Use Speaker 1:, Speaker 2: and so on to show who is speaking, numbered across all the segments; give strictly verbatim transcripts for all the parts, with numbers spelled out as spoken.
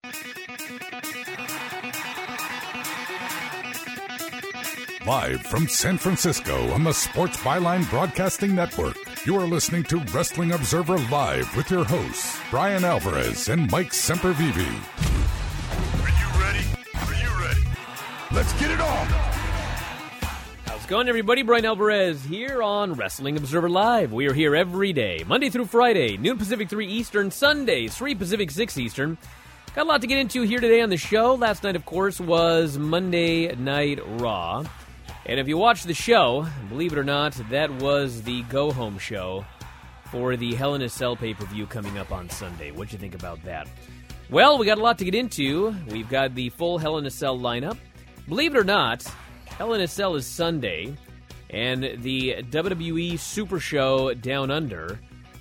Speaker 1: Live from San Francisco on the Sports Byline Broadcasting Network, you are listening to Wrestling Observer Live with your hosts, Brian Alvarez and Mike Sempervive.
Speaker 2: Are you ready? Are you ready?
Speaker 1: Let's get it on!
Speaker 3: How's it going, everybody? Brian Alvarez here on Wrestling Observer Live. We are here every day, Monday through Friday, noon Pacific, three Eastern, Sundays, three Pacific, six Eastern. Got a lot to get into here today on the show. Last night, of course, was Monday Night Raw. And if you watch the show, believe it or not, that was the go-home show for the Hell in a Cell pay-per-view coming up on Sunday. What'd you think about that? Well, we got a lot to get into. We've got the full Hell in a Cell lineup. Believe it or not, Hell in a Cell is Sunday, and the W W E Super Show Down Under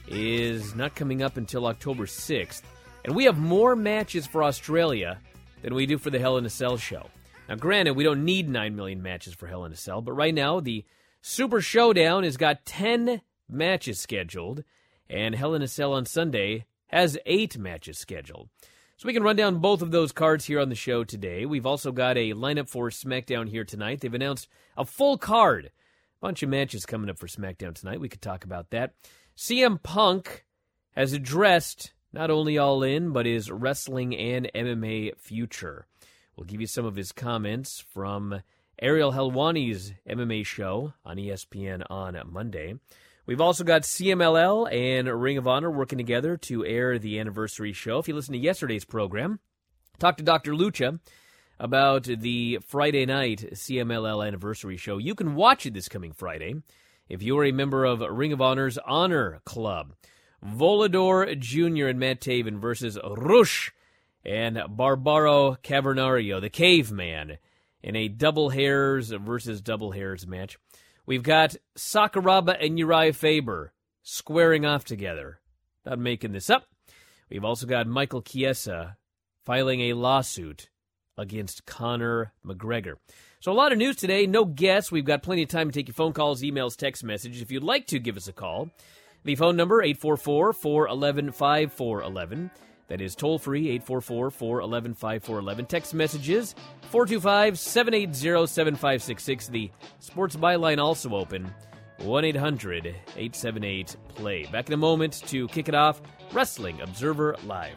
Speaker 3: is not coming up until October sixth. And we have more matches for Australia than we do for the Hell in a Cell show. Now, granted, we don't need nine million matches for Hell in a Cell, but right now, the Super Showdown has got ten matches scheduled, and Hell in a Cell on Sunday has eight matches scheduled. So we can run down both of those cards here on the show today. We've also got a lineup for SmackDown here tonight. They've announced a full card. A bunch of matches coming up for SmackDown tonight. We could talk about that. C M Punk has addressed not only All In, but his wrestling and M M A future. We'll give you some of his comments from Ariel Helwani's M M A show on E S P N on Monday. We've also got C M L L and Ring of Honor working together to air the anniversary show. If you listen to yesterday's program, talk to Doctor Lucha about the Friday night C M L L anniversary show. You can watch it this coming Friday if you are a member of Ring of Honor's Honor Club. Volador Junior and Matt Taven versus Rush and Barbaro Cavernario, the caveman, in a double hairs versus double hairs match. We've got Sakuraba and Uriah Faber squaring off together. Not making this up. We've also got Michael Chiesa filing a lawsuit against Conor McGregor. So a lot of news today. No guests. We've got plenty of time to take your phone calls, emails, text messages. If you'd like to, give us a call. The phone number, eight four four, four one one, five four one one. That is toll-free, eight four four, four one one, five four one one. Text messages, four two five, seven eight zero, seven five six six. The Sports Byline also open, one eight hundred, eight seven eight, play. Back in a moment to kick it off, Wrestling Observer Live.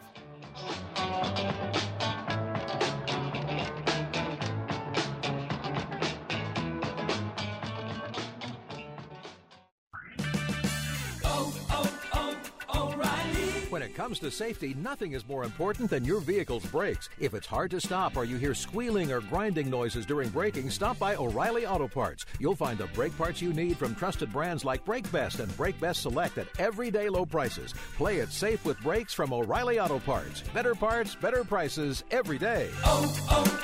Speaker 4: When it comes to safety, nothing is more important than your vehicle's brakes. If it's hard to stop or you hear squealing or grinding noises during braking, stop by O'Reilly Auto Parts. You'll find the brake parts you need from trusted brands like Brake Best and Brake Best Select at everyday low prices. Play it safe with brakes from O'Reilly Auto Parts. Better parts, better prices, every day.
Speaker 5: Oh,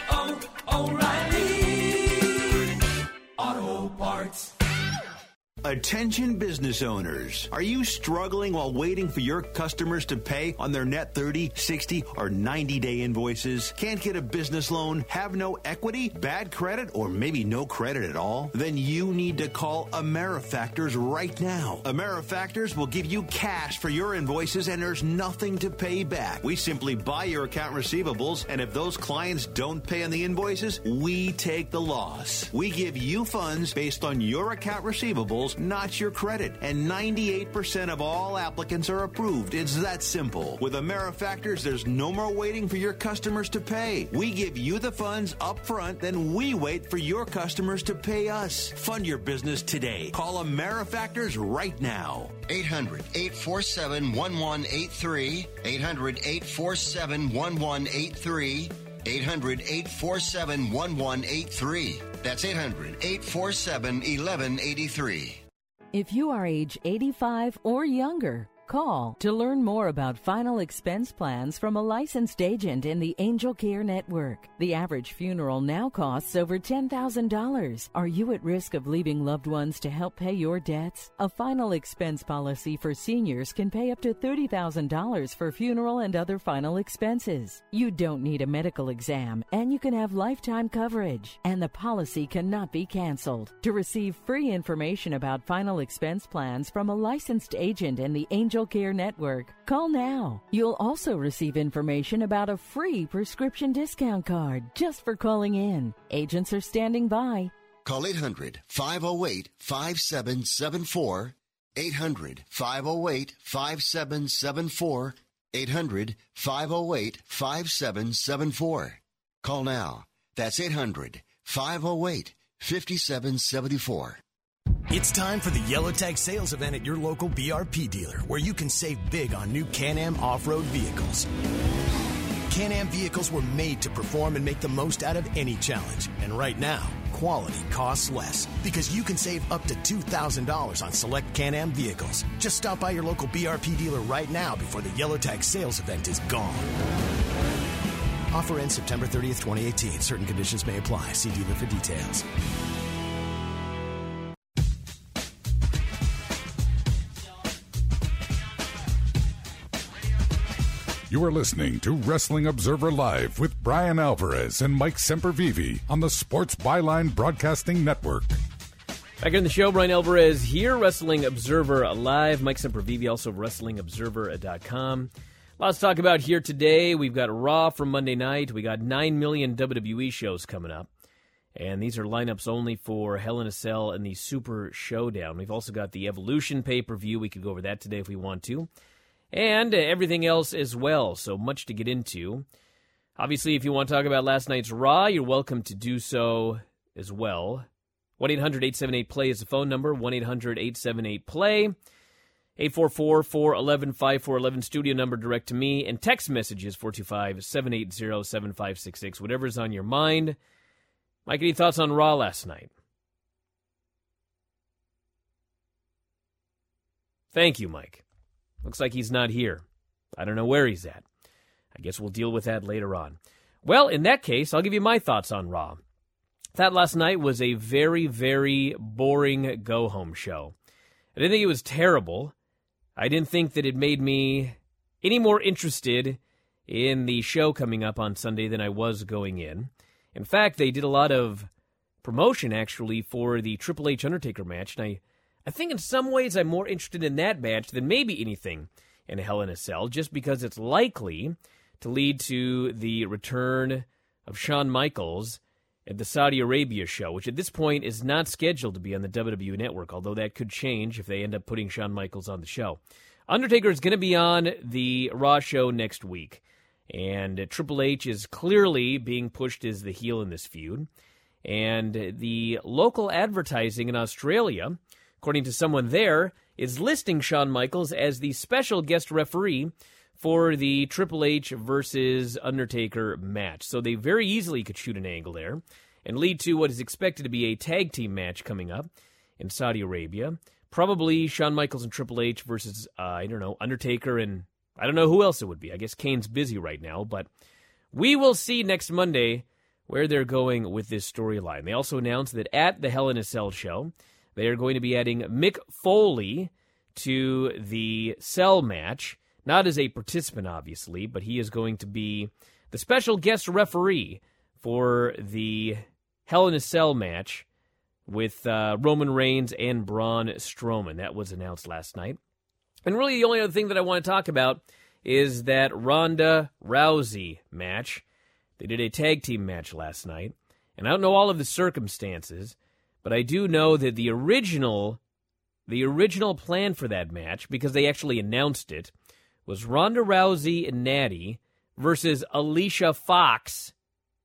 Speaker 5: oh, oh, O'Reilly Auto Parts.
Speaker 6: Attention business owners. Are you struggling while waiting for your customers to pay on their net thirty, sixty, or ninety-day invoices? Can't get a business loan? Have no equity? Bad credit? Or maybe no credit at all? Then you need to call AmeriFactors right now. AmeriFactors will give you cash for your invoices and there's nothing to pay back. We simply buy your account receivables, and if those clients don't pay on the invoices, we take the loss. We give you funds based on your account receivables, not your credit. And ninety-eight percent of all applicants are approved. It's that simple. With AmeriFactors, there's no more waiting for your customers to pay. We give you the funds up front, then we wait for your customers to pay us. Fund your business today. Call AmeriFactors right now.
Speaker 7: eight hundred, eight four seven, one one eight three. eight hundred, eight four seven, one one eight three. eight hundred, eight four seven, one one eight three. That's eight hundred, eight four seven, one one eight three.
Speaker 8: If you are age eighty-five or younger, call to learn more about final expense plans from a licensed agent in the Angel Care Network. The average funeral now costs over ten thousand dollars. Are you at risk of leaving loved ones to help pay your debts? A final expense policy for seniors can pay up to thirty thousand dollars for funeral and other final expenses. You don't need a medical exam, and you can have lifetime coverage, and the policy cannot be canceled. To receive free information about final expense plans from a licensed agent in the Angel Angel Care Network. Call now. You'll also receive information about a free prescription discount card just for calling in. Agents are standing by.
Speaker 7: Call eight hundred, five oh eight, five seven seven four. eight hundred, five oh eight, five seven seven four. eight hundred, five oh eight, five seven seven four. Call now. That's eight hundred, five oh eight, five seven seven four.
Speaker 9: It's time for the Yellow Tag sales event at your local B R P dealer, where you can save big on new Can-Am off-road vehicles. Can-Am vehicles were made to perform and make the most out of any challenge. And right now, quality costs less, because you can save up to two thousand dollars on select Can-Am vehicles. Just stop by your local B R P dealer right now before the Yellow Tag sales event is gone. Offer ends September thirtieth, twenty eighteen. Certain conditions may apply. See dealer for details.
Speaker 1: You are listening to Wrestling Observer Live with Brian Alvarez and Mike Sempervive on the Sports Byline Broadcasting Network.
Speaker 3: Back in the show, Brian Alvarez here, Wrestling Observer Live. Mike Sempervive, also wrestling observer dot com. Lots to talk about here today. We've got Raw from Monday night. We got nine million W W E shows coming up. And these are lineups only for Hell in a Cell and the Super Showdown. We've also got the Evolution pay-per-view. We could go over that today if we want to. And everything else as well, so much to get into. Obviously, if you want to talk about last night's Raw, you're welcome to do so as well. one eight hundred eight seven eight play is the phone number, one eight hundred eight seven eight play. eight four four, four one one, five four one one, studio number direct to me, and text messages, four two five, seven eight zero, seven five six six, whatever's on your mind. Mike, any thoughts on Raw last night? Thank you, Mike. Looks like he's not here. I don't know where he's at. I guess we'll deal with that later on. Well, in that case, I'll give you my thoughts on Raw. That last night was a very, very boring go-home show. I didn't think it was terrible. I didn't think that it made me any more interested in the show coming up on Sunday than I was going in. In fact, they did a lot of promotion, actually, for the Triple H Undertaker match, and I I think in some ways I'm more interested in that match than maybe anything in Hell in a Cell, just because it's likely to lead to the return of Shawn Michaels at the Saudi Arabia show, which at this point is not scheduled to be on the W W E Network, although that could change if they end up putting Shawn Michaels on the show. Undertaker is going to be on the Raw show next week, and Triple H is clearly being pushed as the heel in this feud, and the local advertising in Australia, according to someone there, is listing Shawn Michaels as the special guest referee for the Triple H versus Undertaker match. So they very easily could shoot an angle there and lead to what is expected to be a tag team match coming up in Saudi Arabia. Probably Shawn Michaels and Triple H versus, uh, I don't know, Undertaker and I don't know who else it would be. I guess Kane's busy right now, but we will see next Monday where they're going with this storyline. They also announced that at the Hell in a Cell show, they are going to be adding Mick Foley to the Cell match, not as a participant, obviously, but he is going to be the special guest referee for the Hell in a Cell match with uh, Roman Reigns and Braun Strowman. That was announced last night. And really the only other thing that I want to talk about is that Ronda Rousey match. They did a tag team match last night, and I don't know all of the circumstances, but I do know that the original the original plan for that match, because they actually announced it, was Ronda Rousey and Natty versus Alicia Fox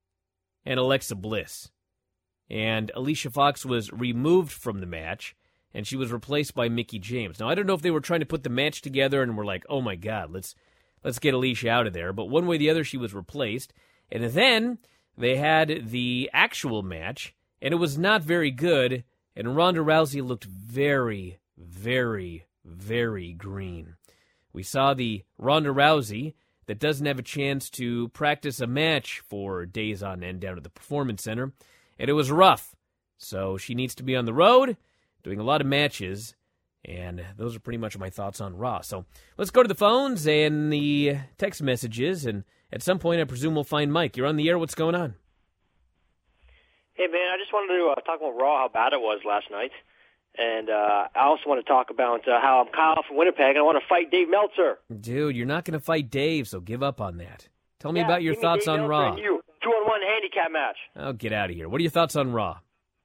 Speaker 3: and Alexa Bliss. And Alicia Fox was removed from the match, and she was replaced by Mickie James. Now, I don't know if they were trying to put the match together and were like, oh my God, let's let's get Alicia out of there. But one way or the other, she was replaced. And then they had the actual match, and it was not very good, and Ronda Rousey looked very, very, very green. We saw the Ronda Rousey that doesn't have a chance to practice a match for days on end down at the Performance Center, and it was rough. So she needs to be on the road, doing a lot of matches, and those are pretty much my thoughts on Raw. So let's go to the phones and the text messages, and at some point I presume we'll find Mike. You're on the air. What's going on?
Speaker 10: Hey, man, I just wanted to uh, talk about Raw, how bad it was last night. And uh, I also want to talk about uh, how I'm Kyle from Winnipeg, and I want to fight Dave Meltzer.
Speaker 3: Dude, you're not going to fight Dave, so give up on that. Tell me
Speaker 10: yeah,
Speaker 3: about your
Speaker 10: give me
Speaker 3: thoughts
Speaker 10: Dave
Speaker 3: on
Speaker 10: Meltzer
Speaker 3: Raw.
Speaker 10: and you. Two-on-one handicap match.
Speaker 3: Oh, get out of here. What are your thoughts on Raw?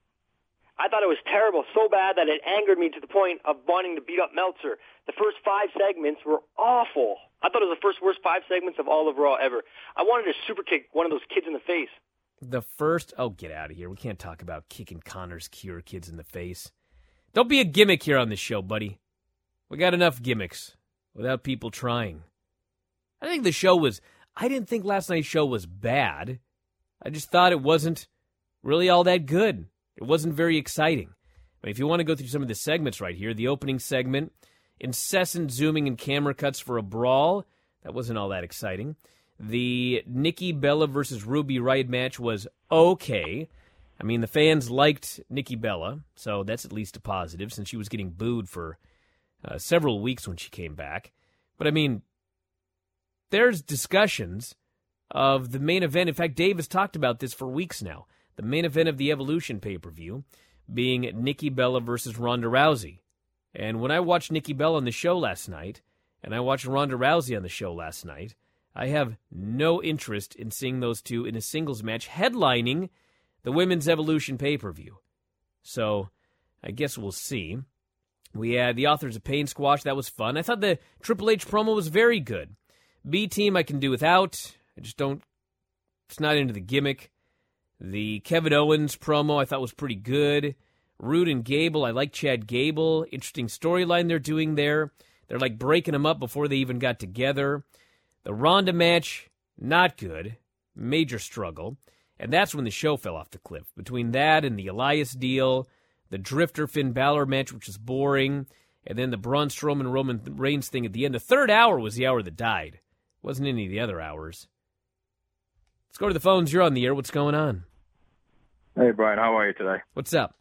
Speaker 10: I thought it was terrible, so bad that it angered me to the point of wanting to beat up Meltzer. The first five segments were awful. I thought it was the first worst five segments of all of Raw ever. I wanted to super kick one of those kids in the face.
Speaker 3: The first... Oh, get out of here. We can't talk about kicking Connor's Cure kids in the face. Don't be a gimmick here on this show, buddy. We got enough gimmicks without people trying. I think the show was... I didn't think last night's show was bad. I just thought it wasn't really all that good. It wasn't very exciting. I mean, if you want to go through some of the segments right here, the opening segment, incessant zooming and camera cuts for a brawl, that wasn't all that exciting. The Nikki Bella versus Ruby Riott match was okay. I mean, the fans liked Nikki Bella, so that's at least a positive since she was getting booed for uh, several weeks when she came back. But, I mean, there's discussions of the main event. In fact, Dave has talked about this for weeks now. The main event of the Evolution pay-per-view being Nikki Bella versus Ronda Rousey. And when I watched Nikki Bella on the show last night, and I watched Ronda Rousey on the show last night, I have no interest in seeing those two in a singles match headlining the Women's Evolution pay-per-view. So, I guess we'll see. We had the Authors of Pain squash. That was fun. I thought the Triple H promo was very good. B-Team I can do without. I just don't... It's not into the gimmick. The Kevin Owens promo I thought was pretty good. Rude and Gable, I like Chad Gable. Interesting storyline they're doing there. They're like breaking them up before they even got together. The Ronda match, not good. Major struggle. And that's when the show fell off the cliff. Between that and the Elias deal, the Drifter Finn Balor match, which was boring, and then the Braun Strowman Roman Reigns thing at the end. The third hour was the hour that died. It wasn't any of the other hours. Let's go to the phones. You're on the air. What's going on?
Speaker 11: Hey, Brian. How are you today?
Speaker 3: What's up?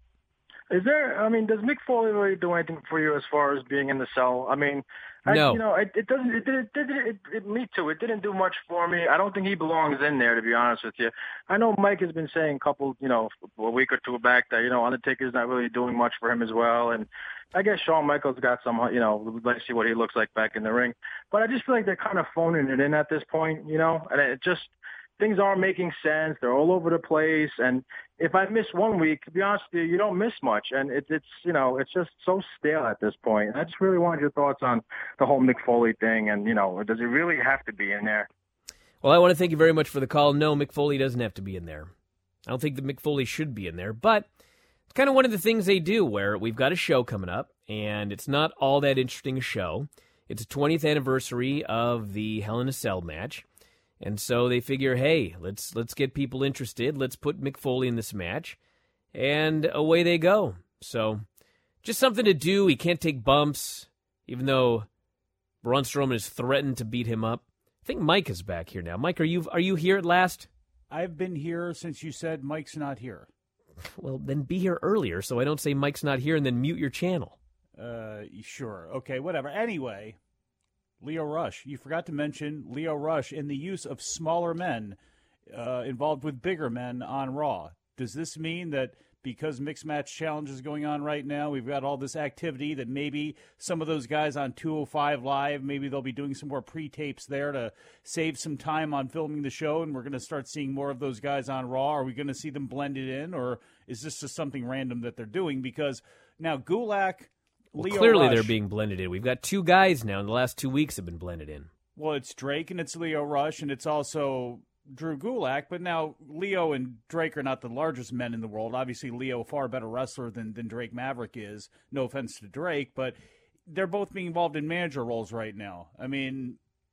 Speaker 11: Is there, I mean, does Mick Foley really do anything for you as far as being in the cell? I mean, I,
Speaker 3: no.
Speaker 11: you know, it, it doesn't, it, it, it, it, it, me too. It didn't do much for me. I don't think he belongs in there, to be honest with you. I know Mike has been saying a couple, you know, a week or two back that, you know, Undertaker's not really doing much for him as well. And I guess Shawn Michaels got some, you know, let's see what he looks like back in the ring. But I just feel like they're kind of phoning it in at this point, you know, and it just, things aren't making sense. They're all over the place. And if I miss one week, to be honest with you, you don't miss much. And it, it's, you know, it's just so stale at this point. I just really wanted your thoughts on the whole Mick Foley thing. And, you know, does it really have to be in there?
Speaker 3: Well, I want to thank you very much for the call. No, Mick Foley doesn't have to be in there. I don't think that Mick Foley should be in there. But it's kind of one of the things they do where we've got a show coming up, and it's not all that interesting a show. It's a twentieth anniversary of the Hell in a Cell match. And so they figure, hey, let's let's get people interested. Let's put Mick Foley in this match. And away they go. So just something to do. He can't take bumps, even though Braun Strowman has threatened to beat him up. I think Mike is back here now. Mike, are you are you here at last?
Speaker 12: I've been here since you said Mike's not here.
Speaker 3: Well, then be here earlier so I don't say Mike's not here and then mute your channel.
Speaker 12: Uh, sure. Okay, whatever. Anyway... Lio Rush. You forgot to mention Lio Rush in the use of smaller men uh, involved with bigger men on Raw. Does this mean that because Mixed Match Challenge is going on right now, we've got all this activity that maybe some of those guys on two oh five Live, maybe they'll be doing some more pre-tapes there to save some time on filming the show, and we're going to start seeing more of those guys on Raw? Are we going to see them blended in, or is this just something random that they're doing? Because now Gulak...
Speaker 3: Well,
Speaker 12: Lio
Speaker 3: clearly
Speaker 12: Rush,
Speaker 3: they're being blended in. We've got two guys now in the last two weeks have been blended in.
Speaker 12: Well, it's Drake and it's Lio Rush and it's also Drew Gulak. But now Lio and Drake are not the largest men in the world. Obviously, Lio a far better wrestler than, than Drake Maverick is. No offense to Drake, but they're both being involved in manager roles right now. I mean,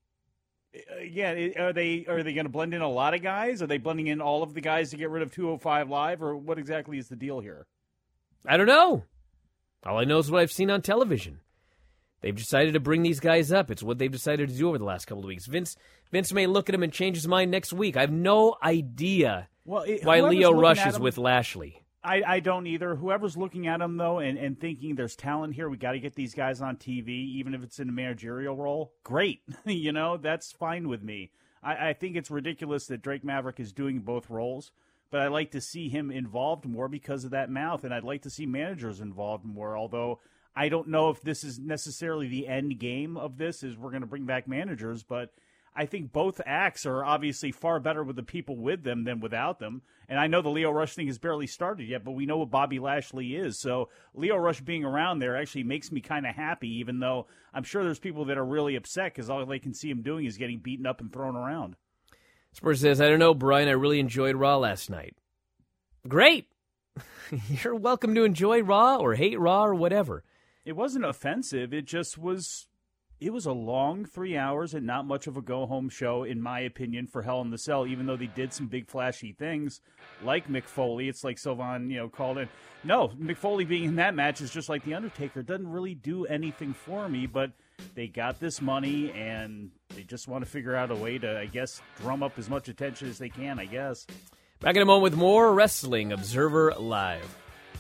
Speaker 12: yeah, are they are they going to blend in a lot of guys? Are they blending in all of the guys to get rid of two oh five Live, or what exactly is the deal here?
Speaker 3: I don't know. All I know is what I've seen on television. They've decided to bring these guys up. It's what they've decided to do over the last couple of weeks. Vince Vince may look at him and change his mind next week. I have no idea
Speaker 12: well, it,
Speaker 3: why Lio Rush is
Speaker 12: him,
Speaker 3: with Lashley.
Speaker 12: I, I don't either. Whoever's looking at him, though, and, and thinking there's talent here, we got to get these guys on T V, even if it's in a managerial role, great. You know, that's fine with me. I, I think it's ridiculous that Drake Maverick is doing both roles. but I like to see him involved more because of that mouth, and I'd like to see managers involved more, although I don't know if this is necessarily the end game of this, is we're going to bring back managers, but I think both acts are obviously far better with the people with them than without them. And I know the Lio Rush thing has barely started yet, but we know what Bobby Lashley is. So Lio Rush being around there actually makes me kind of happy, even though I'm sure there's people that are really upset because all they can see him doing is getting beaten up and thrown around.
Speaker 3: Spurs says, I don't know, Brian, I really enjoyed Raw last night. Great. You're welcome to enjoy Raw or hate Raw or whatever.
Speaker 12: It wasn't offensive. It just was... It was a long three hours and not much of a go-home show, in my opinion, for Hell in the Cell, even though they did some big flashy things like Mick Foley. It's like Sylvan, you know, called in. No, Mick Foley being in that match is just like The Undertaker. Doesn't really do anything for me, but they got this money, and they just want to figure out a way to, I guess, drum up as much attention as they can, I guess.
Speaker 3: Back in a moment with more Wrestling Observer Live.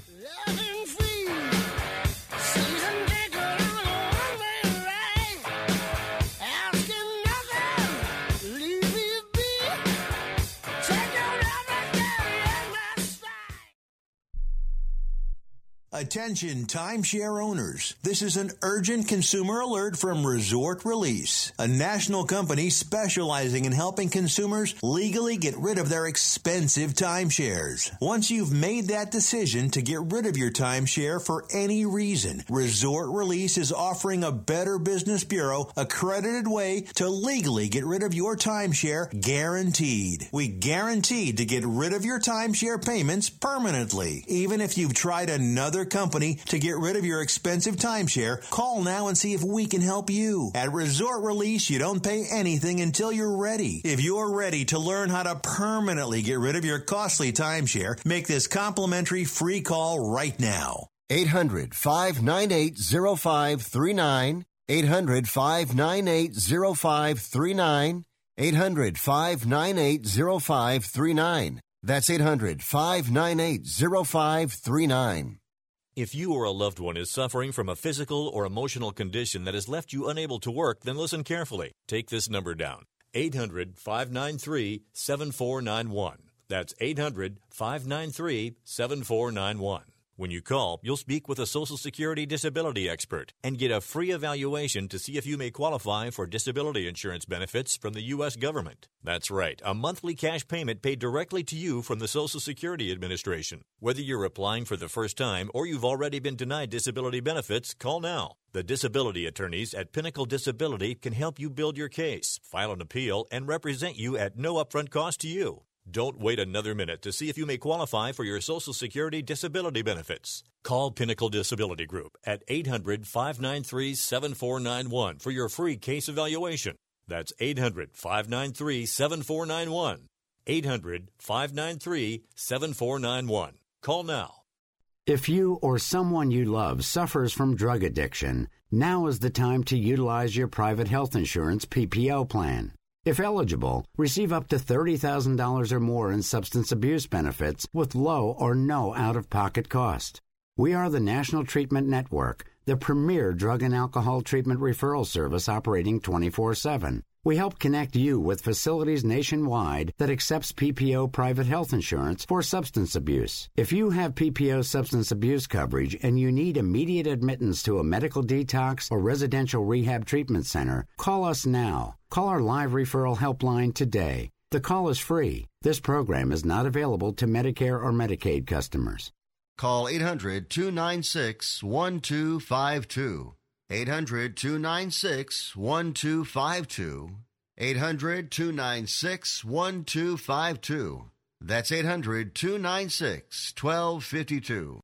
Speaker 6: Attention timeshare owners. This is an urgent consumer alert from Resort Release, a national company specializing in helping consumers legally get rid of their expensive timeshares. Once you've made that decision to get rid of your timeshare for any reason, Resort Release is offering a Better Business Bureau accredited way to legally get rid of your timeshare, guaranteed. We guaranteed to get rid of your timeshare payments permanently. Even if you've tried another company to get rid of your expensive timeshare, call now and see if we can help you. At Resort Release, you don't pay anything until you're ready. If you're ready to learn how to permanently get rid of your costly timeshare, make this complimentary free call right now.
Speaker 7: eight hundred, five nine eight, zero five three nine. eight hundred, five nine eight, zero five three nine. eight hundred, five nine eight, zero five three nine. That's eight hundred, five nine eight, zero five three nine.
Speaker 13: If you or a loved one is suffering from a physical or emotional condition that has left you unable to work, then listen carefully. Take this number down, eight hundred, five nine three, seven four nine one. That's eight hundred, five nine three, seven four nine one. When you call, you'll speak with a Social Security disability expert and get a free evaluation to see if you may qualify for disability insurance benefits from the U S government. That's right, a monthly cash payment paid directly to you from the Social Security Administration. Whether you're applying for the first time or you've already been denied disability benefits, call now. The disability attorneys at Pinnacle Disability can help you build your case, file an appeal, and represent you at no upfront cost to you. Don't wait another minute to see if you may qualify for your Social Security disability benefits. Call Pinnacle Disability Group at eight hundred, five nine three, seven four nine one for your free case evaluation. That's eight hundred, five nine three, seven four nine one. eight hundred, five nine three, seven four nine one. Call now.
Speaker 14: If you or someone you love suffers from drug addiction, now is the time to utilize your private health insurance P P O plan. If eligible, receive up to thirty thousand dollars or more in substance abuse benefits with low or no out-of-pocket cost. We are the National Treatment Network, the premier drug and alcohol treatment referral service operating twenty-four seven. We help connect you with facilities nationwide that accepts P P O private health insurance for substance abuse. If you have P P O substance abuse coverage and you need immediate admittance to a medical detox or residential rehab treatment center, call us now. Call our live referral helpline today. The call is free. This program is not available to Medicare or Medicaid customers.
Speaker 7: Call eight hundred, two nine six, one two five two. eight hundred, two nine six, one two five two. eight hundred, two nine six, one two five two. That's eight hundred, two nine six, one two five two.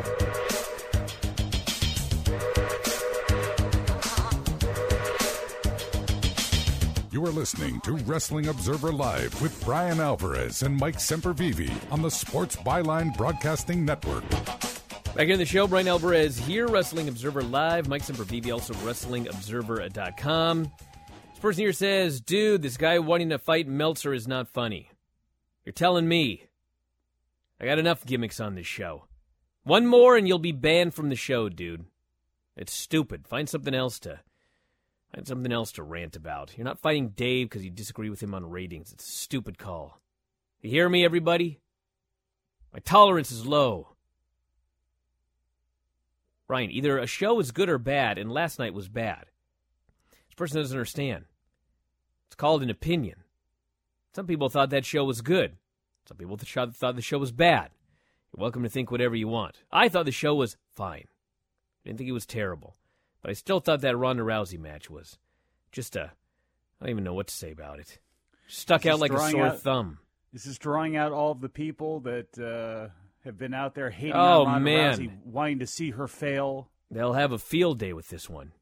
Speaker 1: You are listening to Wrestling Observer Live with Brian Alvarez and Mike Sempervive on the Sports Byline Broadcasting Network.
Speaker 3: Back in the show, Brian Alvarez here, Wrestling Observer Live. Mike Sempervive, also wrestling observer dot com. This person here says, dude, this guy wanting to fight Meltzer is not funny. You're telling me. I got enough gimmicks on this show. One more and you'll be banned from the show, dude. It's stupid. Find something else to... Find something else to rant about. You're not fighting Dave because you disagree with him on ratings. It's a stupid call. You hear me, everybody? My tolerance is low. Brian, either a show is good or bad, and last night was bad. This person doesn't understand. It's called an opinion. Some people thought that show was good. Some people th- thought the show was bad. You're welcome to think whatever you want. I thought the show was fine. I didn't think it was terrible. But I still thought that Ronda Rousey match was just a... I don't even know what to say about it. Stuck out like a sore
Speaker 12: out,
Speaker 3: thumb.
Speaker 12: This is drawing out all of the people that uh, have been out there hating
Speaker 3: oh,
Speaker 12: on Ronda
Speaker 3: man.
Speaker 12: Rousey, wanting to see her fail.
Speaker 3: They'll have a field day with this one.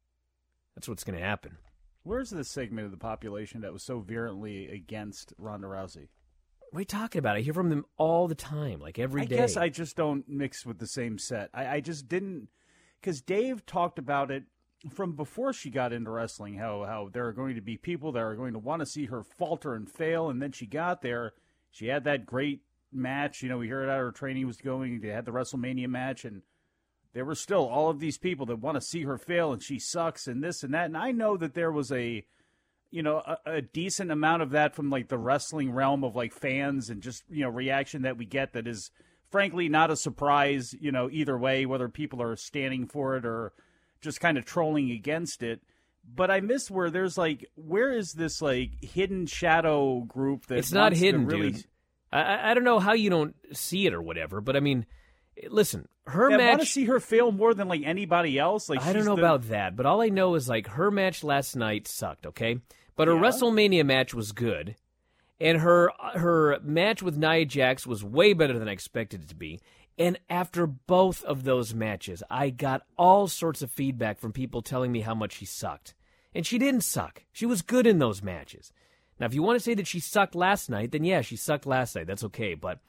Speaker 3: That's what's going to happen.
Speaker 12: Where's the segment of the population that was so virulently against Ronda Rousey?
Speaker 3: What are you talking about? I hear from them all the time, like every
Speaker 12: I
Speaker 3: day.
Speaker 12: I guess I just don't mix with the same set. I, I just didn't, because Dave talked about it from before she got into wrestling, how, how there are going to be people that are going to want to see her falter and fail, and then she got there. She had that great match. You know, we heard how her training was going. They had the WrestleMania match, and there were still all of these people that want to see her fail, and she sucks, and this and that. And I know that there was a, you know, a, a decent amount of that from, like, the wrestling realm of, like, fans and just, you know, reaction that we get that is, frankly, not a surprise, you know, either way, whether people are standing for it or just kind of trolling against it. But I miss where there's, like, where is this, like, hidden shadow group that
Speaker 3: It's not hidden,
Speaker 12: really...
Speaker 3: dude. I, I don't know how you don't see it or whatever, but, I mean, listen, her
Speaker 12: I
Speaker 3: match...
Speaker 12: I want to see her fail more than, like, anybody else. Like,
Speaker 3: I don't
Speaker 12: she's
Speaker 3: know
Speaker 12: the...
Speaker 3: about that, but all I know is, like, her match last night sucked, okay? But her
Speaker 12: Yeah.
Speaker 3: WrestleMania match was good, and her her match with Nia Jax was way better than I expected it to be. And after both of those matches, I got all sorts of feedback from people telling me how much she sucked. And she didn't suck. She was good in those matches. Now, if you want to say that she sucked last night, then yeah, she sucked last night. That's okay. But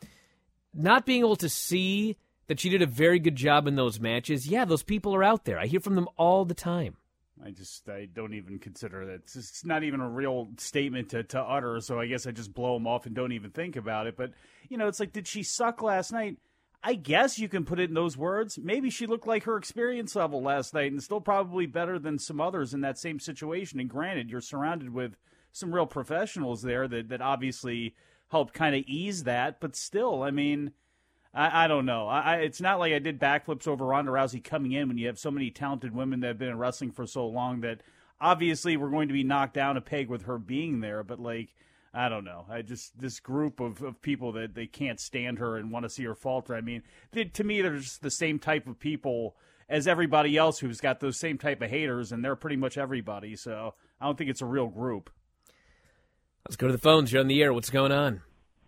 Speaker 3: not being able to see that she did a very good job in those matches, yeah, those people are out there. I hear from them all the time.
Speaker 12: I just, I don't even consider that. It's, just, it's not even a real statement to, to utter, so I guess I just blow them off and don't even think about it. But, you know, it's like, did she suck last night? I guess you can put it in those words. Maybe she looked like her experience level last night and still probably better than some others in that same situation. And granted, you're surrounded with some real professionals there that, that obviously helped kind of ease that. But still, I mean, I, I don't know. I, I, it's not like I did backflips over Ronda Rousey coming in when you have so many talented women that have been in wrestling for so long that obviously we're going to be knocked down a peg with her being there. But, like, I don't know. I just this group of, of people that they can't stand her and want to see her falter. I mean, they, to me, they're just the same type of people as everybody else who's got those same type of haters, and they're pretty much everybody. So I don't think it's a real group.
Speaker 3: Let's go to the phones. You're on the air. What's going on?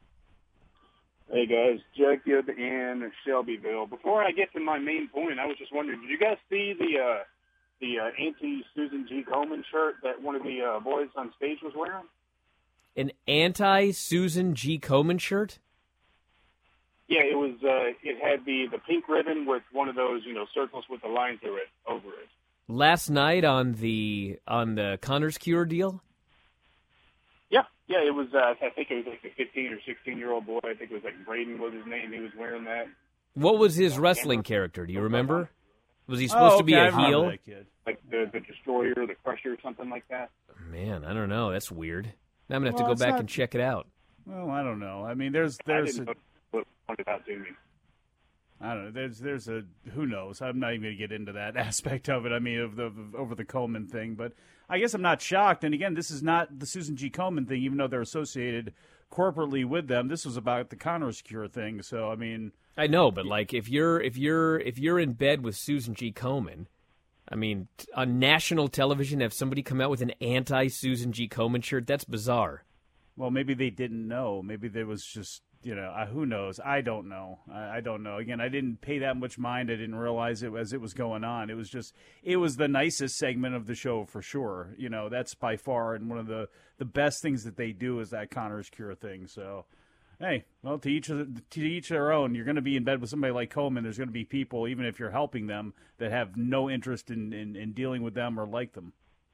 Speaker 15: Hey, guys. Jacob in Shelbyville. Before I get to my main point, I was just wondering, did you guys see the uh, the uh, anti-Susan G. Komen shirt that one of the uh, boys on stage was wearing?
Speaker 3: An anti-Susan G. Komen shirt?
Speaker 15: Yeah, it was. Uh, it had the, the pink ribbon with one of those, you know, circles with the line through it over it.
Speaker 3: Last night on the on the Connor's Cure deal?
Speaker 15: Yeah, yeah, it was. Uh, I think it was like a fifteen or sixteen year old boy. I think it was like Braden was his name. He was wearing that.
Speaker 3: What was his wrestling character? Do you remember? Was he supposed
Speaker 12: oh,
Speaker 3: to be
Speaker 12: okay,
Speaker 3: a heel?
Speaker 12: that kid.
Speaker 15: Like the the Destroyer, the Crusher, something like that.
Speaker 3: Man, I don't know. That's weird. Now I'm gonna have
Speaker 12: Well,
Speaker 3: to
Speaker 12: it's
Speaker 3: go back
Speaker 12: not-
Speaker 3: and check it out.
Speaker 12: Well, I don't know. I mean, there's
Speaker 15: I
Speaker 12: there's
Speaker 15: didn't
Speaker 12: a,
Speaker 15: know what pointed out to me.
Speaker 12: I don't know. There's there's a who knows. I'm not even going to get into that aspect of it. I mean, of the of, over the Komen thing, but I guess I'm not shocked. And again, this is not the Susan G. Komen thing, even though they're associated corporately with them. This was about the Connor's Cure thing. So I mean,
Speaker 3: I know, but like if you're if you're if you're in bed with Susan G. Komen, I mean, t- on national television, have somebody come out with an anti-Susan G. Komen shirt? That's bizarre.
Speaker 12: well, maybe they didn't know. Maybe there was just, you know, uh, who knows? I don't know. I, I don't know. Again, I didn't pay that much mind. I didn't realize it as it was going on. It was just, it was the nicest segment of the show for sure. You know, that's by far, and one of the, the best things that they do is that Connor's Cure thing. So, hey, well, to each to each their own. You're going to be in bed with somebody like Komen. There's going to be people, even if you're helping them, that have no interest in, in, in dealing with them or like them.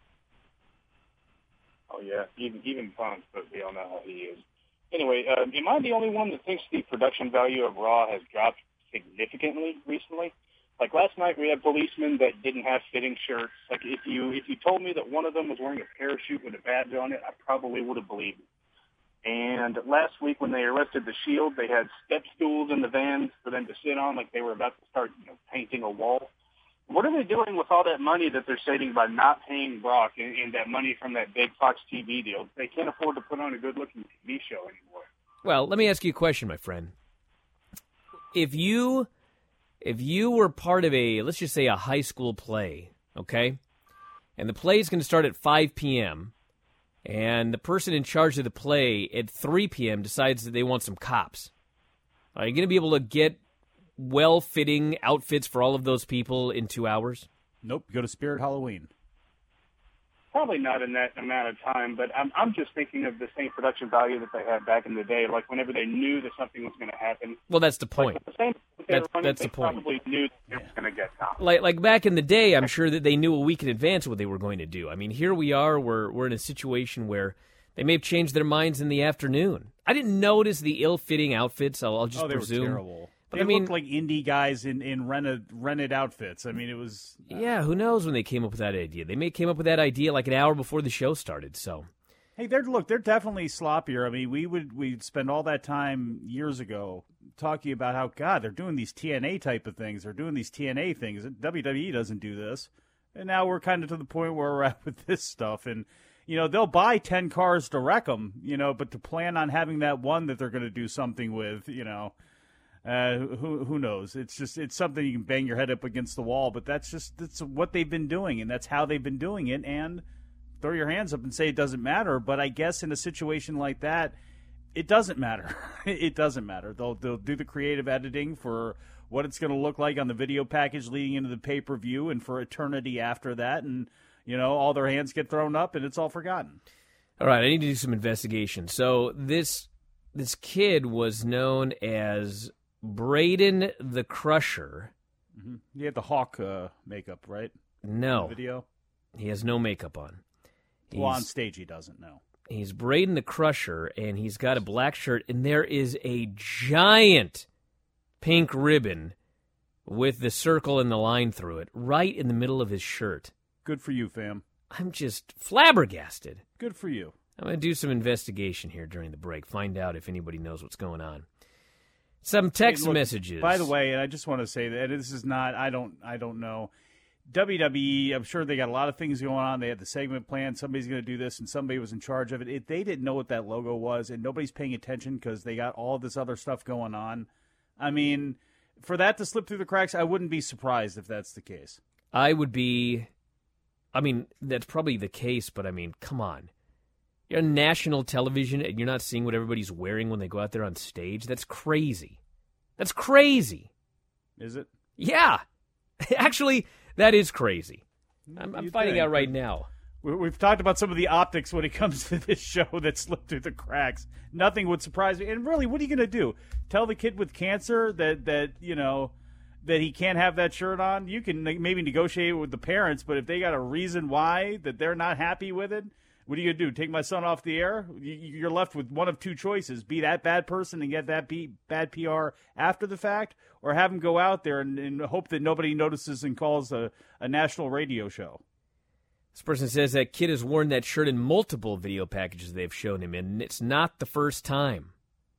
Speaker 15: Oh, yeah, even even Punk, but we all know how he is. Anyway, uh, am I the only one that thinks the production value of Raw has dropped significantly recently? Like last night, we had policemen that didn't have fitting shirts. Like if you if you told me that one of them was wearing a parachute with a badge on it, I probably would have believed it. And last week when they arrested the Shield, they had step stools in the vans for them to sit on like they were about to start you know, painting a wall. What are they doing with all that money that they're saving by not paying Brock and, and that money from that big Fox T V deal? They can't afford to put on a good-looking T V show anymore.
Speaker 3: Well, let me ask you a question, my friend. If you if you were part of a, let's just say a high school play, okay, and the play is going to start at five p.m., and the person in charge of the play at three p.m. decides that they want some cops, are you going to be able to get well-fitting outfits for all of those people in two hours?
Speaker 12: Nope. Go to Spirit Halloween.
Speaker 15: Probably not in that amount of time, but I'm I'm just thinking of the same production value that they had back in the day, like whenever they knew that something was going to happen.
Speaker 3: Well, that's the point.
Speaker 15: Like the same
Speaker 3: that's
Speaker 15: running,
Speaker 3: that's
Speaker 15: they
Speaker 3: the point.
Speaker 15: Probably knew they were going to get cops.
Speaker 3: Like like back in the day, I'm sure that they knew a week in advance what they were going to do. I mean, here we are, we're we're in a situation where they may have changed their minds in the afternoon. I didn't notice the ill-fitting outfits, I'll, I'll just
Speaker 12: oh, they
Speaker 3: presume.
Speaker 12: were terrible.
Speaker 3: But
Speaker 12: they
Speaker 3: I mean,
Speaker 12: looked like indie guys in, in rented rented outfits. I mean, it was...
Speaker 3: Uh, yeah, who knows when they came up with that idea. They may have came up with that idea like an hour before the show started, so...
Speaker 12: Hey, they're look, they're definitely sloppier. I mean, we would we'd spend all that time years ago talking about how, God, they're doing these T N A type of things. They're doing these T N A things. W W E doesn't do this. And now we're kind of to the point where we're at with this stuff. And, you know, they'll buy ten cars to wreck them, you know, but to plan on having that one that they're going to do something with, you know... Uh, who who knows? It's just it's something you can bang your head up against the wall, but that's just that's what they've been doing, and that's how they've been doing it. And throw your hands up and say it doesn't matter. But I guess in a situation like that, it doesn't matter. It doesn't matter. They'll they'll do the creative editing for what it's going to look like on the video package leading into the pay per view, and for eternity after that. And you know, all their hands get thrown up, and it's all forgotten.
Speaker 3: All right, I need to do some investigation. So this this kid was known as Braden the Crusher.
Speaker 12: Mm-hmm. He had the Hawk uh, makeup, right?
Speaker 3: No.
Speaker 12: In the video?
Speaker 3: He has no makeup on.
Speaker 12: He's, well, on stage he doesn't, no.
Speaker 3: He's Braden the Crusher, and he's got a black shirt, and there is a giant pink ribbon with the circle and the line through it, right in the middle of his shirt.
Speaker 12: Good for you, fam.
Speaker 3: I'm just flabbergasted.
Speaker 12: Good for you.
Speaker 3: I'm going to do some investigation here during the break, find out if anybody knows what's going on. Some text
Speaker 12: hey, look,
Speaker 3: messages.
Speaker 12: By the way, and I just want to say that this is not, I don't I don't know. W W E, I'm sure they got a lot of things going on. They had the segment plan. Somebody's going to do this, and somebody was in charge of it. If they didn't know what that logo was, and nobody's paying attention because they got all this other stuff going on, I mean, for that to slip through the cracks, I wouldn't be surprised if that's the case.
Speaker 3: I would be, I mean, that's probably the case, but I mean, come on. You're on national television and you're not seeing what everybody's wearing when they go out there on stage? That's crazy. That's crazy.
Speaker 12: Is it?
Speaker 3: Yeah. Actually, that is crazy. I'm, I'm finding
Speaker 12: think.
Speaker 3: out right now.
Speaker 12: We've talked about some of the optics when it comes to this show that slipped through the cracks. Nothing would surprise me. And really, what are you going to do? Tell the kid with cancer that, that, you know, that he can't have that shirt on? You can maybe negotiate it with the parents, but if they got a reason why that they're not happy with it, what are you going to do? Take my son off the air? You're left with one of two choices. Be that bad person and get that bad P R after the fact, or have him go out there and, and hope that nobody notices and calls a, a national radio show.
Speaker 3: This person says that kid has worn that shirt in multiple video packages they've shown him in, and it's not the first time.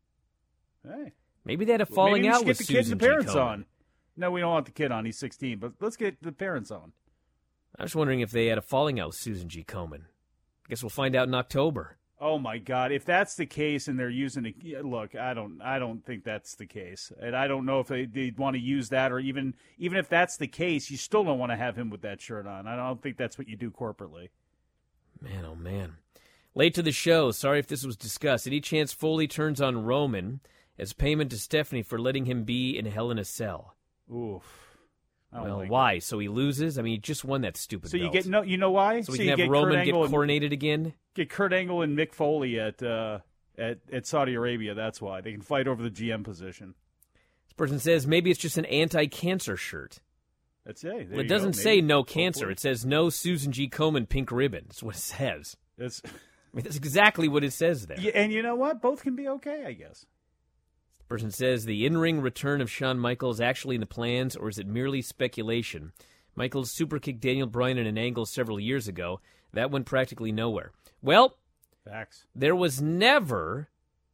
Speaker 12: Hey.
Speaker 3: Maybe they had a falling
Speaker 12: Maybe we
Speaker 3: out
Speaker 12: should
Speaker 3: with
Speaker 12: get the kid
Speaker 3: Susan
Speaker 12: and the parents
Speaker 3: G.
Speaker 12: on. No, we don't want the kid on. He's sixteen, but let's get the parents on.
Speaker 3: I was wondering if they had a falling out with Susan G. Komen. I guess we'll find out in October.
Speaker 12: Oh my God! If that's the case, and they're using a look, I don't, I don't think that's the case, and I don't know if they they want to use that, or even even if that's the case, you still don't want to have him with that shirt on. I don't think that's what you do corporately.
Speaker 3: Man, oh man! Late to the show. Sorry if this was discussed. Any chance Foley turns on Roman as payment to Stephanie for letting him be in Hell in a Cell?
Speaker 12: Oof.
Speaker 3: Well,
Speaker 12: like
Speaker 3: why?
Speaker 12: it.
Speaker 3: So he loses? I mean, he just won that stupid
Speaker 12: So you
Speaker 3: belt.
Speaker 12: get no, you know why?
Speaker 3: So we
Speaker 12: so
Speaker 3: can
Speaker 12: you
Speaker 3: have
Speaker 12: get
Speaker 3: Roman
Speaker 12: Kurt
Speaker 3: get
Speaker 12: Angle
Speaker 3: coronated
Speaker 12: and,
Speaker 3: again?
Speaker 12: Get Kurt Angle and Mick Foley at uh, at at Saudi Arabia. That's why they can fight over the G M position.
Speaker 3: This person says maybe it's just an anti-cancer shirt.
Speaker 12: That's it.
Speaker 3: Well, it doesn't say no cancer. It says no Susan G. Komen pink ribbon. That's what it says.
Speaker 12: It's,
Speaker 3: I mean, that's exactly what it says there.
Speaker 12: Yeah, and you know what? Both can be okay, I guess.
Speaker 3: Person says the in-ring return of Shawn Michaels actually in the plans, or is it merely speculation? Michaels superkicked Daniel Bryan in an angle several years ago. That went practically nowhere. Well,
Speaker 12: Facts.
Speaker 3: There was never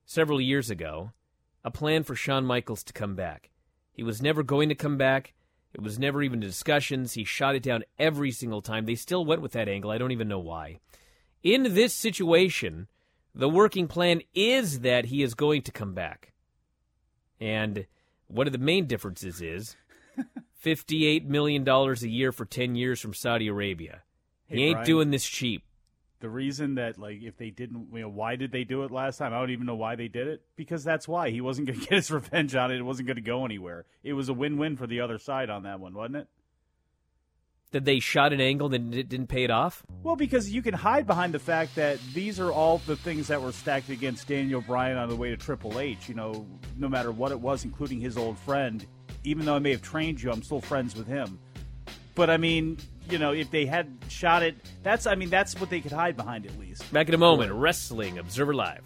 Speaker 3: several years ago, a plan for Shawn Michaels to come back. He was never going to come back. It was never even discussions. He shot it down every single time. They still went with that angle. I don't even know why. In this situation, the working plan is that he is going to come back. And one of the main differences is fifty-eight million dollars a year for ten years from Saudi Arabia. He
Speaker 12: Hey,
Speaker 3: ain't
Speaker 12: Brian.
Speaker 3: doing this cheap.
Speaker 12: The reason that, like, if they didn't, you know, why did they do it last time? I don't even know why they did it. Because that's why. He wasn't going to get his revenge on it. It wasn't going to go anywhere. It was a win-win for the other side on that one, wasn't it?
Speaker 3: That they shot an angle and it didn't pay it off?
Speaker 12: Well, because you can hide behind the fact that these are all the things that were stacked against Daniel Bryan on the way to Triple H. You know, no matter what it was, including his old friend. Even though I may have trained you, I'm still friends with him. But, I mean, you know, if they had shot it, that's, I mean, that's what they could hide behind at least.
Speaker 3: Back in a moment, Wrestling Observer Live.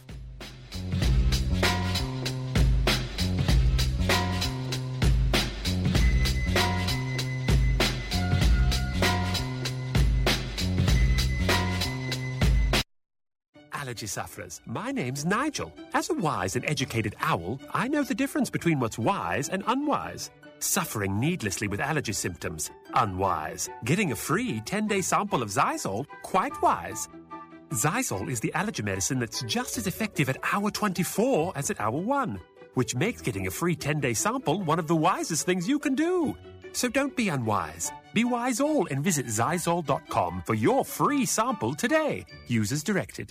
Speaker 16: Allergy sufferers, my name's Nigel. As a wise and educated owl, I know the difference between what's wise and unwise. Suffering needlessly with allergy symptoms, unwise. Getting a free ten-day sample of Zysol, quite wise. Zysol is the allergy medicine that's just as effective at hour twenty-four as at hour one, which makes getting a free ten-day sample one of the wisest things you can do. So don't be unwise. Be wise all and visit Zysol dot com for your free sample today. Use as directed.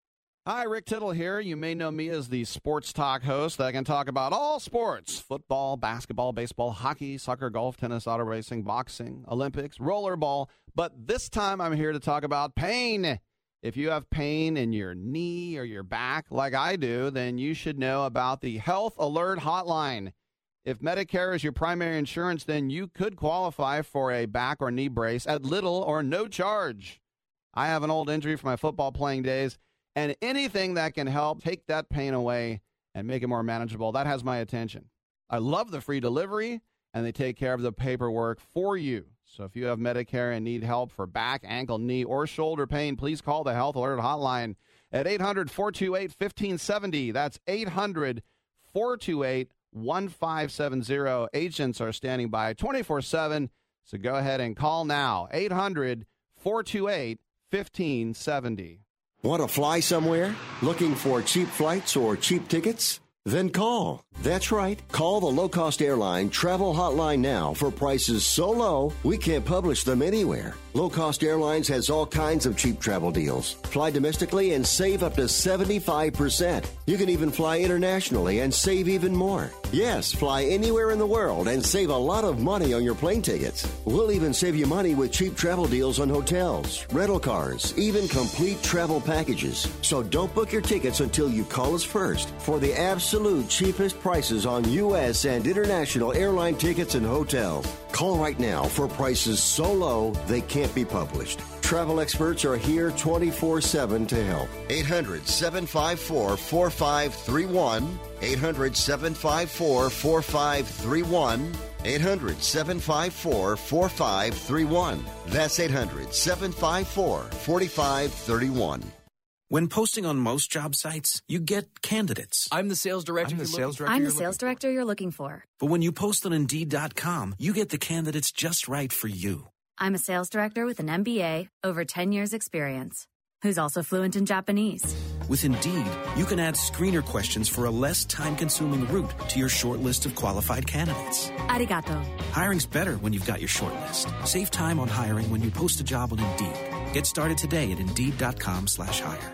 Speaker 17: Hi, Rick Tittle here. You may know me as the sports talk host that can talk about all sports: football, basketball, baseball, hockey, soccer, golf, tennis, auto racing, boxing, Olympics, rollerball. But this time I'm here to talk about pain. If you have pain in your knee or your back like I do, then you should know about the Health Alert Hotline. If Medicare is your primary insurance, then you could qualify for a back or knee brace at little or no charge. I have an old injury from my football playing days, and anything that can help take that pain away and make it more manageable, that has my attention. I love the free delivery, and they take care of the paperwork for you. So if you have Medicare and need help for back, ankle, knee, or shoulder pain, please call the Health Alert Hotline at eight hundred, four two eight, one five seven zero. That's eight hundred, four two eight, one five seven zero. Agents are standing by twenty-four seven, so go ahead and call now. eight hundred, four two eight, one five seven zero.
Speaker 18: Want to fly somewhere? Looking for cheap flights or cheap tickets? Then call. That's right. Call the low-cost airline travel hotline now for prices so low we can't publish them anywhere. Low Cost Airlines has all kinds of cheap travel deals. Fly domestically and save up to seventy-five percent. You can even fly internationally and save even more. Yes, fly anywhere in the world and save a lot of money on your plane tickets. We'll even save you money with cheap travel deals on hotels, rental cars, even complete travel packages. So don't book your tickets until you call us first for the absolute cheapest prices on U S and international airline tickets and hotels. Call right now for prices so low they can't be published. Travel experts are here twenty-four seven to help.
Speaker 7: eight hundred, seven five four, four five three one. eight hundred, seven five four, four five three one. eight hundred, seven five four, four five three one. That's eight hundred, seven five four, four five three one.
Speaker 19: When posting on most job sites, you get candidates. I'm the sales director. I'm the sales director.
Speaker 20: I'm the sales director you're looking for.
Speaker 19: But when you post on Indeed dot com, you get the candidates just right for you.
Speaker 20: I'm a sales director with an M B A, over ten years experience, who's also fluent in Japanese.
Speaker 19: With Indeed, you can add screener questions for a less time-consuming route to your short list of qualified candidates.
Speaker 20: Arigato.
Speaker 19: Hiring's better when you've got your short list. Save time on hiring when you post a job on Indeed. Get started today at Indeed dot com slash hire.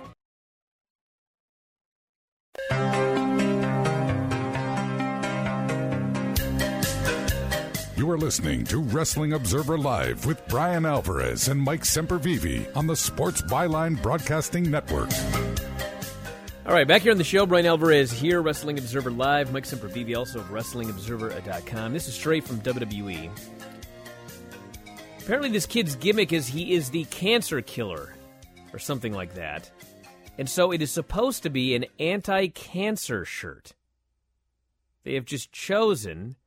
Speaker 1: You are listening to Wrestling Observer Live with Brian Alvarez and Mike Sempervive on the Sports Byline Broadcasting Network.
Speaker 3: All right, back here on the show, Brian Alvarez here, Wrestling Observer Live. Mike Sempervive, also of Wrestling Observer dot com. This is straight from W W E. Apparently this kid's gimmick is he is the cancer killer, or something like that. And so it is supposed to be an anti-cancer shirt. They have just chosen,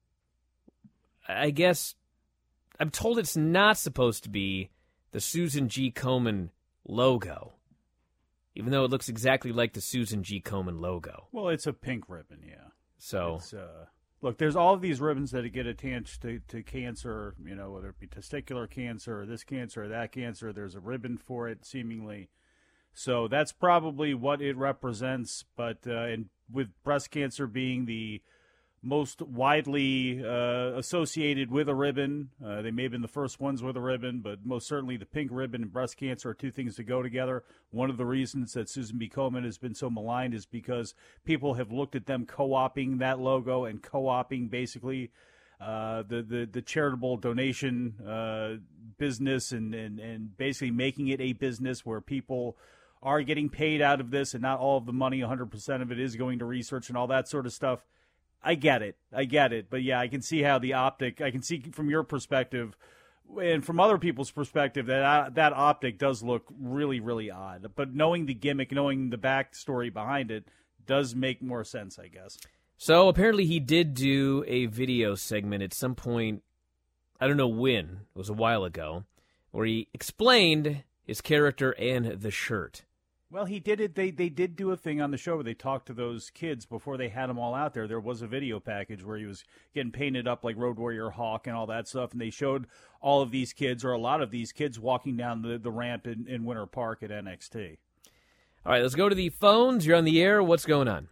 Speaker 3: I guess, I'm told it's not supposed to be the Susan G. Komen logo. even though it looks exactly like the Susan G. Komen logo.
Speaker 12: Well, it's a pink ribbon, yeah.
Speaker 3: So,
Speaker 12: it's, uh, look, there's all of these ribbons that get attached to, to cancer, you know, whether it be testicular cancer or this cancer or that cancer. There's a ribbon for it, seemingly. So that's probably what it represents. But uh, and with breast cancer being the most widely uh, associated with a ribbon, uh, they may have been the first ones with a ribbon, but most certainly the pink ribbon and breast cancer are two things that go together. One of the reasons that Susan B. Komen has been so maligned is because people have looked at them co-opting that logo and co-opting basically uh, the, the, the charitable donation uh, business and, and, and basically making it a business where people are getting paid out of this and not all of the money, one hundred percent of it is going to research and all that sort of stuff. I get it. I get it. But, yeah, I can see how the optic, I can see from your perspective and from other people's perspective that uh, that optic does look really, really odd. But knowing the gimmick, knowing the backstory behind it does make more sense, I guess.
Speaker 3: So apparently he did do a video segment at some point, I don't know when, it was a while ago, where he explained his character and the shirt.
Speaker 12: Well, he did it. They they did do a thing on the show where they talked to those kids before they had them all out there. There was a video package where he was getting painted up like Road Warrior Hawk and all that stuff, and they showed all of these kids, or a lot of these kids, walking down the, the ramp in, in Winter Park at N X T.
Speaker 3: All right, let's go to the phones. You're on the air. What's going on?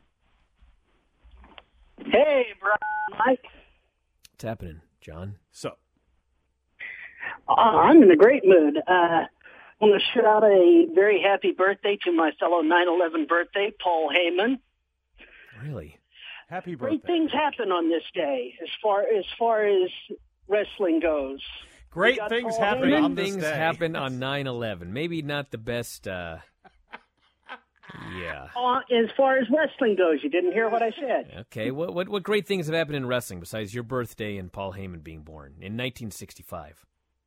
Speaker 21: Hey, Brian, Mike.
Speaker 3: What's happening, John?
Speaker 12: So,
Speaker 21: uh, I'm in a great mood. Uh I want to shout out a very happy birthday to my fellow nine eleven birthday, Paul Heyman.
Speaker 3: Really?
Speaker 12: Happy birthday.
Speaker 21: Great things happen on this day as far as far as wrestling goes.
Speaker 12: Great things happen on this
Speaker 3: things
Speaker 12: day.
Speaker 3: happen on nine eleven. Maybe not the best, uh, yeah.
Speaker 21: Uh, as far as wrestling goes, you didn't hear what I said.
Speaker 3: Okay, what, what, what great things have happened in wrestling besides your birthday and Paul Heyman being born in nineteen sixty-five?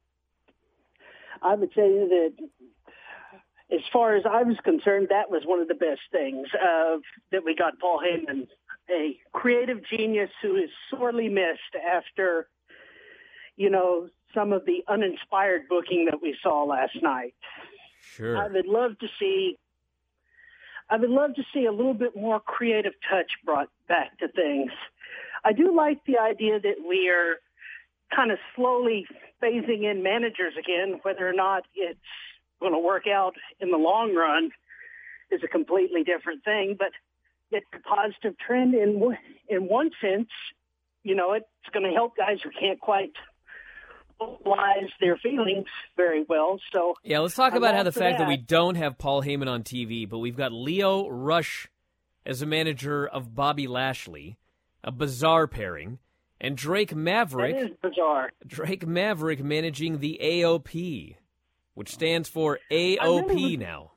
Speaker 21: I would say that as far as I was concerned, that was one of the best things uh, that we got Paul Heyman, a creative genius who is sorely missed after, you know, some of the uninspired booking that we saw last night.
Speaker 3: Sure.
Speaker 21: I would love to see, I would love to see a little bit more creative touch brought back to things. I do like the idea that we are kind of slowly phasing in managers again. Whether or not it's going to work out in the long run is a completely different thing, but it's a positive trend in in one sense. You know, it's going to help guys who can't quite vocalize their feelings very well. So
Speaker 3: yeah, let's talk
Speaker 21: I'm
Speaker 3: about
Speaker 21: all
Speaker 3: how the
Speaker 21: for
Speaker 3: fact that.
Speaker 21: that
Speaker 3: we don't have Paul Heyman on T V, but we've got Leo Rush as a manager of Bobby Lashley, a bizarre pairing. And Drake Maverick,
Speaker 21: that is bizarre.
Speaker 3: Drake Maverick managing the A O P, which stands for A O P
Speaker 21: I really would,
Speaker 3: now.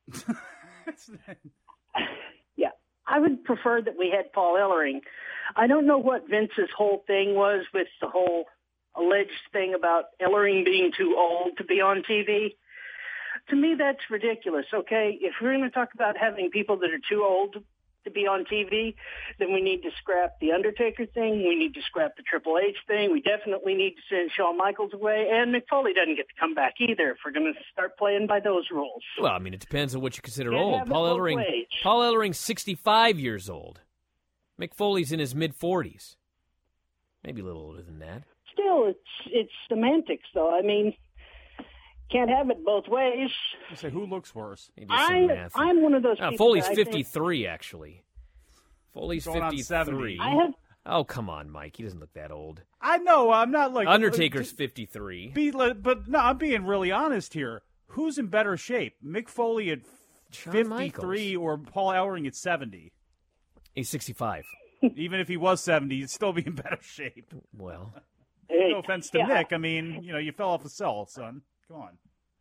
Speaker 21: Yeah, I would prefer that we had Paul Ellering. I don't know what Vince's whole thing was with the whole alleged thing about Ellering being too old to be on T V. To me, that's ridiculous, okay? If we're going to talk about having people that are too old to be on T V, then we need to scrap the Undertaker thing. We need to scrap the Triple H thing. We definitely need to send Shawn Michaels away. And Mick Foley doesn't get to come back either if we're going to start playing by those rules.
Speaker 3: Well, I mean, it depends on what you consider
Speaker 21: Can't
Speaker 3: old.
Speaker 21: have it
Speaker 3: Paul
Speaker 21: both
Speaker 3: Ellering,
Speaker 21: ways.
Speaker 3: Paul Ellering's sixty-five years old. Mick Foley's in his mid-forties. Maybe a little older than that.
Speaker 21: Still, it's it's semantics, though. I mean, can't have it both ways.
Speaker 12: I say, who looks worse?
Speaker 21: I, I'm one of those
Speaker 3: Oh,
Speaker 21: people.
Speaker 3: Foley's
Speaker 21: that I think-
Speaker 3: fifty-three, actually. Foley's
Speaker 12: Going on
Speaker 3: fifty-three.
Speaker 12: seventy.
Speaker 21: I have.
Speaker 3: Oh, come on, Mike. He doesn't look that old.
Speaker 12: I know, I'm not like...
Speaker 3: Undertaker's fifty-three.
Speaker 12: Be, but no, I'm being really honest here. Who's in better shape? Mick Foley at
Speaker 3: Shawn
Speaker 12: fifty-three or Paul Ellering at seventy?
Speaker 3: He's sixty-five.
Speaker 12: Even if he was seventy, he'd still be in better shape.
Speaker 3: Well...
Speaker 12: No offense to
Speaker 21: yeah.
Speaker 12: Mick. I mean, you know, you fell off a cell, son. Come on.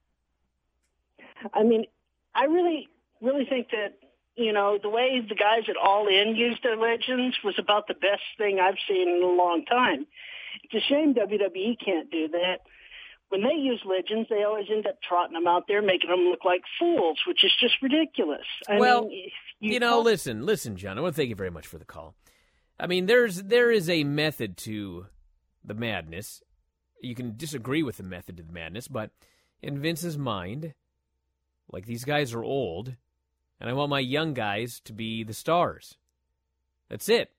Speaker 21: I mean, I really, really think that, you know, the way the guys at All In used their legends was about the best thing I've seen in a long time. It's a shame W W E can't do that. When they use legends, they always end up trotting them out there, making them look like fools, which is just ridiculous. I
Speaker 3: well,
Speaker 21: mean,
Speaker 3: you,
Speaker 21: you
Speaker 3: know,
Speaker 21: talk-
Speaker 3: listen, listen, John. I want to thank you very much for the call. I mean, there's there is a method to the madness. You can disagree with the method to the madness, but in Vince's mind, like these guys are old, and I want my young guys to be the stars. That's it.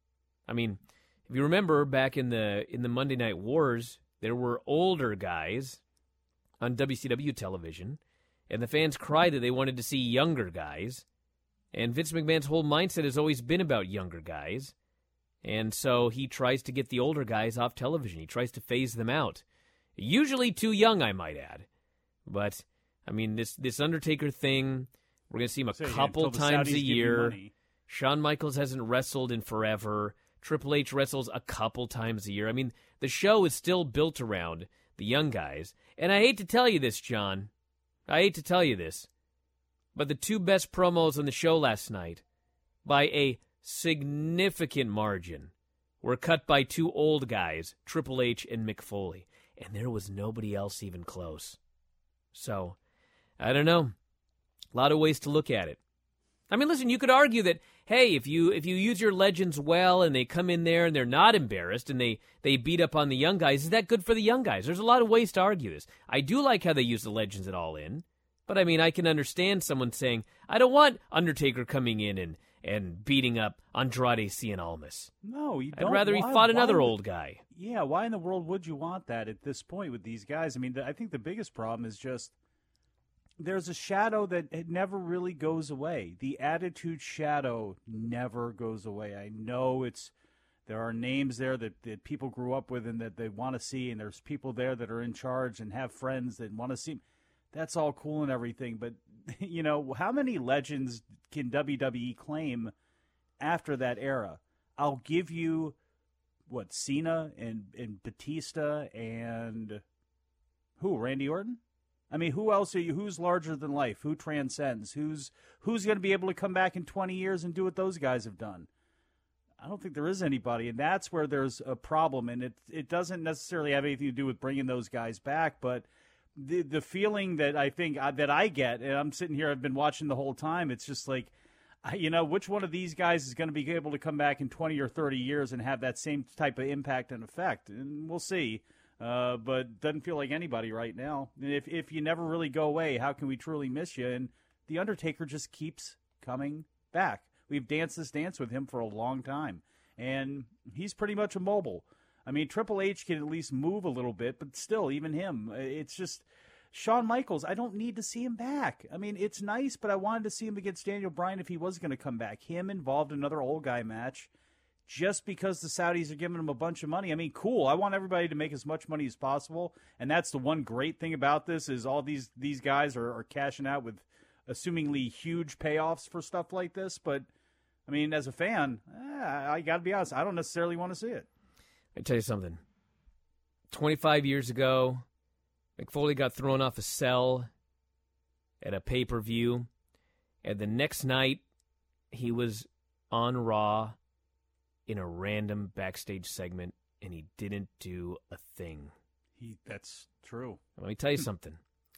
Speaker 3: I mean, if you remember back in the in the Monday Night Wars, there were older guys on W C W television, and the fans cried that they wanted to see younger guys. And Vince McMahon's whole mindset has always been about younger guys. And so he tries to get the older guys off television. He tries to phase them out. Usually too young, I might add. But, I mean, this, this Undertaker thing, we're going to see him a
Speaker 12: So, yeah,
Speaker 3: couple
Speaker 12: until the
Speaker 3: times
Speaker 12: Saudis
Speaker 3: a
Speaker 12: give you
Speaker 3: year.
Speaker 12: money.
Speaker 3: Shawn Michaels hasn't wrestled in forever. Triple H wrestles a couple times a year. I mean, the show is still built around the young guys. And I hate to tell you this, John. I hate to tell you this. But the two best promos on the show last night, by a significant margin, were cut by two old guys, Triple H and Mick Foley. And there was nobody else even close. So, I don't know. A lot of ways to look at it. I mean, listen, you could argue that, hey, if you if you use your legends well and they come in there and they're not embarrassed and they, they beat up on the young guys, is that good for the young guys? There's a lot of ways to argue this. I do like how they use the legends at All In. But, I mean, I can understand someone saying, I don't want Undertaker coming in and, and beating up Andrade Cien Almas.
Speaker 12: No, you
Speaker 3: I'd
Speaker 12: don't.
Speaker 3: rather he
Speaker 12: Why-
Speaker 3: fought
Speaker 12: why
Speaker 3: another
Speaker 12: would-
Speaker 3: old guy.
Speaker 12: Yeah, why in the world would you want that at this point with these guys? I mean, the, I think the biggest problem is just there's a shadow that it never really goes away. The Attitude shadow never goes away. I know it's there are names there that, that people grew up with and that they want to see, and there's people there that are in charge and have friends that want to see. That's all cool and everything, but, you know, how many legends can W W E claim after that era? I'll give you, what, Cena and, and Batista and who, Randy Orton? I mean, who else are you? Who's larger than life? Who transcends? Who's who's going to be able to come back in twenty years and do what those guys have done? I don't think there is anybody, and that's where there's a problem, and it it doesn't necessarily have anything to do with bringing those guys back, but the the feeling that I think uh, that I get, and I'm sitting here, I've been watching the whole time. It's just like, you know, which one of these guys is going to be able to come back in twenty or thirty years and have that same type of impact and effect? And we'll see. Uh, but doesn't feel like anybody right now. And if if you never really go away, how can we truly miss you? And the Undertaker just keeps coming back. We've danced this dance with him for a long time, and he's pretty much immobile. I mean, Triple H can at least move a little bit, but still, even him, it's just Shawn Michaels. I don't need to see him back. I mean, it's nice, but I wanted to see him against Daniel Bryan if he was going to come back. Him involved in another old guy match just because the Saudis are giving him a bunch of money. I mean, cool. I want everybody to make as much money as possible, and that's the one great thing about this is all these, these guys are, are cashing out with assumingly huge payoffs for stuff like this. But, I mean, as a fan, eh, I got to be honest, I don't necessarily want to see it.
Speaker 3: I tell you something. twenty-five years ago, Mick Foley got thrown off a cell at a pay-per-view, and the next night he was on Raw in a random backstage segment, and he didn't do a thing.
Speaker 12: He That's true.
Speaker 3: Let me tell you something.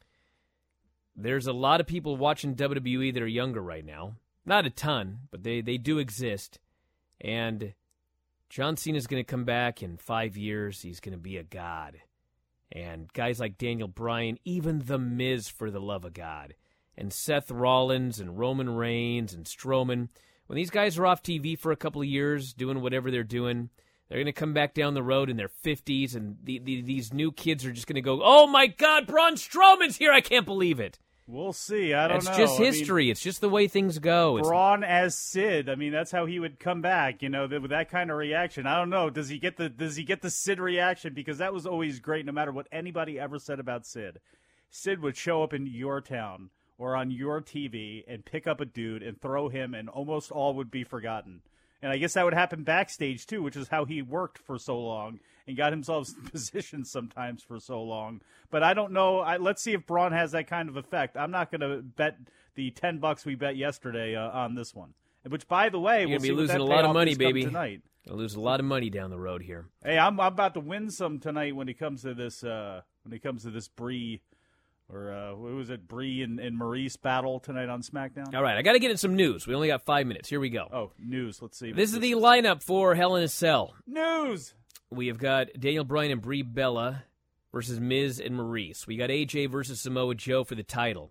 Speaker 3: There's a lot of people watching W W E that are younger right now. Not a ton, but they, they do exist. And John Cena's going to come back in five years. He's going to be a god. And guys like Daniel Bryan, even The Miz, for the love of God, and Seth Rollins and Roman Reigns and Strowman, when these guys are off T V for a couple of years doing whatever they're doing, they're going to come back down the road in their fifties, and the, the, these new kids are just going to go, oh my God, Braun Strowman's here! I can't believe it.
Speaker 12: We'll see. I don't
Speaker 3: That's
Speaker 12: know.
Speaker 3: just
Speaker 12: I
Speaker 3: history.
Speaker 12: mean,
Speaker 3: it's just the way things go. It's,
Speaker 12: Braun as Sid. I mean, that's how he would come back. You know, with that kind of reaction. I don't know. Does he get the Does he get the Sid reaction? Because that was always great, no matter what anybody ever said about Sid. Sid would show up in your town or on your T V and pick up a dude and throw him, and almost all would be forgotten. And I guess that would happen backstage, too, which is how he worked for so long and got himself in positions sometimes for so long. But I don't know. I, let's see if Braun has that kind of effect. I'm not going to bet the ten bucks we bet yesterday uh, on this one. Which, by the way,
Speaker 3: you're
Speaker 12: we'll
Speaker 3: going to be
Speaker 12: see
Speaker 3: losing
Speaker 12: what
Speaker 3: a
Speaker 12: that
Speaker 3: lot of
Speaker 12: payoff
Speaker 3: money,
Speaker 12: is come
Speaker 3: baby.
Speaker 12: Tonight.
Speaker 3: You'll lose a lot of money down the road here.
Speaker 12: Hey, I'm, I'm about to win some tonight when it comes to this. Uh, when it comes to this Brie, or uh, what was it, Brie and, and Maurice battle tonight on SmackDown.
Speaker 3: All right, I got to get in some news. We only got five minutes. Here we go.
Speaker 12: Oh, news. Let's see.
Speaker 3: This is the lineup for Hell in a Cell.
Speaker 12: News.
Speaker 3: We have got Daniel Bryan and Brie Bella versus Miz and Maurice. We got A J versus Samoa Joe for the title.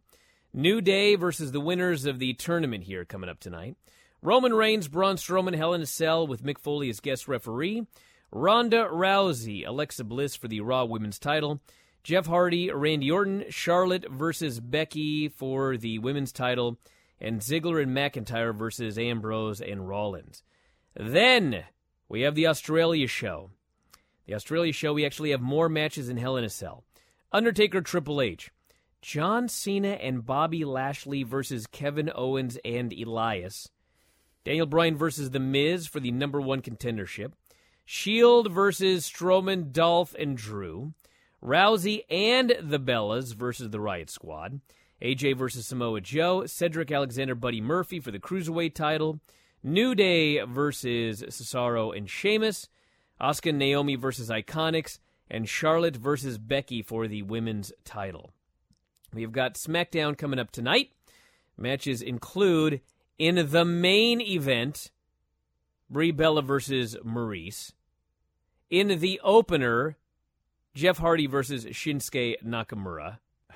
Speaker 3: New Day versus the winners of the tournament here coming up tonight. Roman Reigns, Braun Strowman, Hell in a Cell with Mick Foley as guest referee. Ronda Rousey, Alexa Bliss for the Raw Women's title. Jeff Hardy, Randy Orton, Charlotte versus Becky for the women's title. And Ziggler and McIntyre versus Ambrose and Rollins. Then we have the Australia show. The Australia show, we actually have more matches in Hell in a Cell. Undertaker, Triple H. John Cena and Bobby Lashley versus Kevin Owens and Elias. Daniel Bryan versus The Miz for the number one contendership. Shield versus Strowman, Dolph, and Drew. Rousey and the Bellas versus the Riot Squad. A J versus Samoa Joe. Cedric Alexander, Buddy Murphy for the Cruiserweight title. New Day versus Cesaro and Sheamus. Asuka and Naomi versus Iconics. And Charlotte versus Becky for the women's title. We've got SmackDown coming up tonight. Matches include, in the main event, Brie Bella versus Maurice. In the opener, Jeff Hardy versus Shinsuke Nakamura.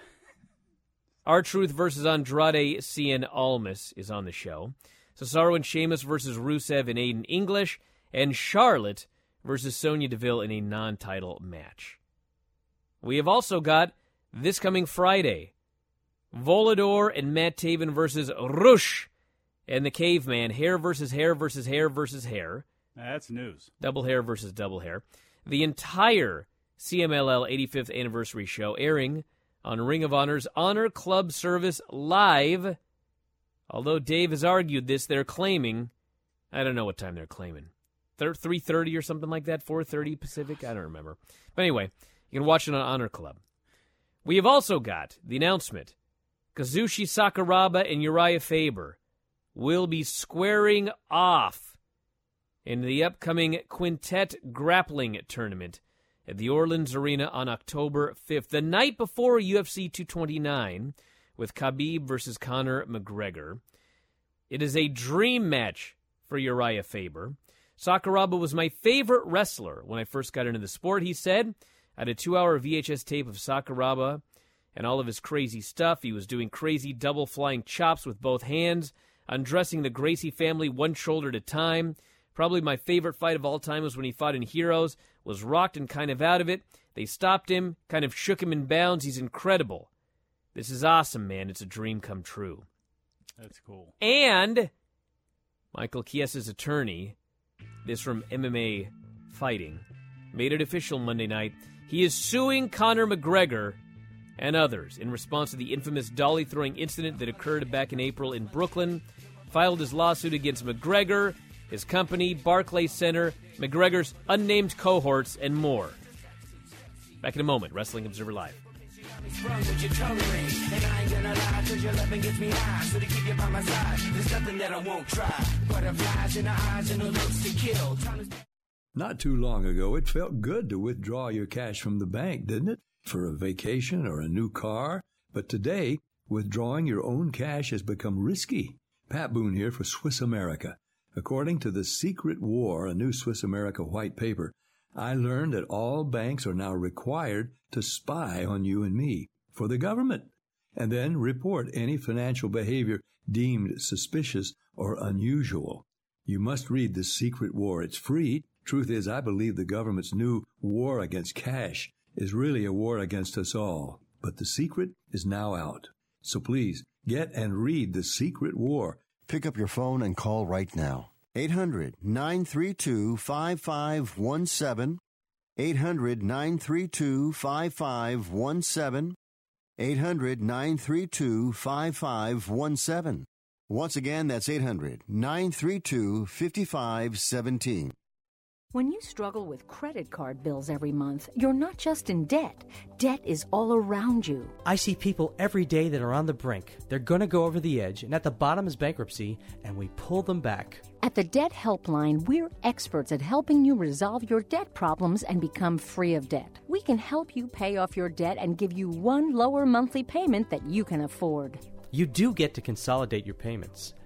Speaker 3: R-Truth versus Andrade Cien Almas is on the show. Cesaro and Sheamus versus Rusev and Aiden English. And Charlotte versus Sonya Deville in a non-title match. We have also got, this coming Friday, Volador and Matt Taven versus Rush and the Caveman. Hair versus hair versus hair versus hair.
Speaker 12: That's news.
Speaker 3: Double hair versus double hair. The entire C M L L eighty-fifth anniversary show airing on Ring of Honor's Honor Club service live. Although Dave has argued this, they're claiming, I don't know what time they're claiming, three thirty or something like that, four thirty Pacific, I don't remember. But anyway, you can watch it on Honor Club. We have also got the announcement. Kazushi Sakuraba and Uriah Faber will be squaring off in the upcoming Quintet Grappling Tournament at the Orleans Arena on October fifth, the night before U F C two twenty-nine with Khabib versus Conor McGregor. It is a dream match for Uriah Faber. Sakuraba was my favorite wrestler when I first got into the sport, he said. I had a two-hour V H S tape of Sakuraba and all of his crazy stuff. He was doing crazy double flying chops with both hands, undressing the Gracie family one shoulder at a time. Probably my favorite fight of all time was when he fought in Heroes, was rocked and kind of out of it. They stopped him, kind of shook him in bounds. He's incredible. This is awesome, man. It's a dream come true.
Speaker 12: That's cool.
Speaker 3: And Michael Chiesa's attorney, this from M M A Fighting, made it official Monday night. He is suing Conor McGregor and others in response to the infamous dolly-throwing incident that occurred back in April in Brooklyn. Filed his lawsuit against McGregor, his company, Barclays Center, McGregor's unnamed cohorts, and more. Back in a moment. Wrestling Observer Live.
Speaker 2: Not too long ago, it felt good to withdraw your cash from the bank, didn't it? For a vacation or a new car. But today, withdrawing your own cash has become risky. Pat Boone here for Swiss America. According to The Secret War, a new Swiss America white paper, I learned that all banks are now required to spy on you and me for the government, and then report any financial behavior deemed suspicious or unusual. You must read The Secret War. It's free. Truth is, I believe the government's new war against cash is really a war against us all. But the secret is now out. So please, get and read The Secret War.
Speaker 18: Pick up your phone and call right now. eight hundred, nine three two, five five one seven. eight hundred, nine three two, five five one seven. eight hundred, nine three two, five five one seven. Once again, that's eight hundred, nine three two, five five one seven.
Speaker 22: When you struggle with credit card bills every month, you're not just in debt. Debt is all around you.
Speaker 23: I see people every day that are on the brink. They're going to go over the edge, and at the bottom is bankruptcy, and we pull them back.
Speaker 22: At the Debt Helpline, we're experts at helping you resolve your debt problems and become free of debt. We can help you pay off your debt and give you one lower monthly payment that you can afford.
Speaker 23: You do get to consolidate your payments.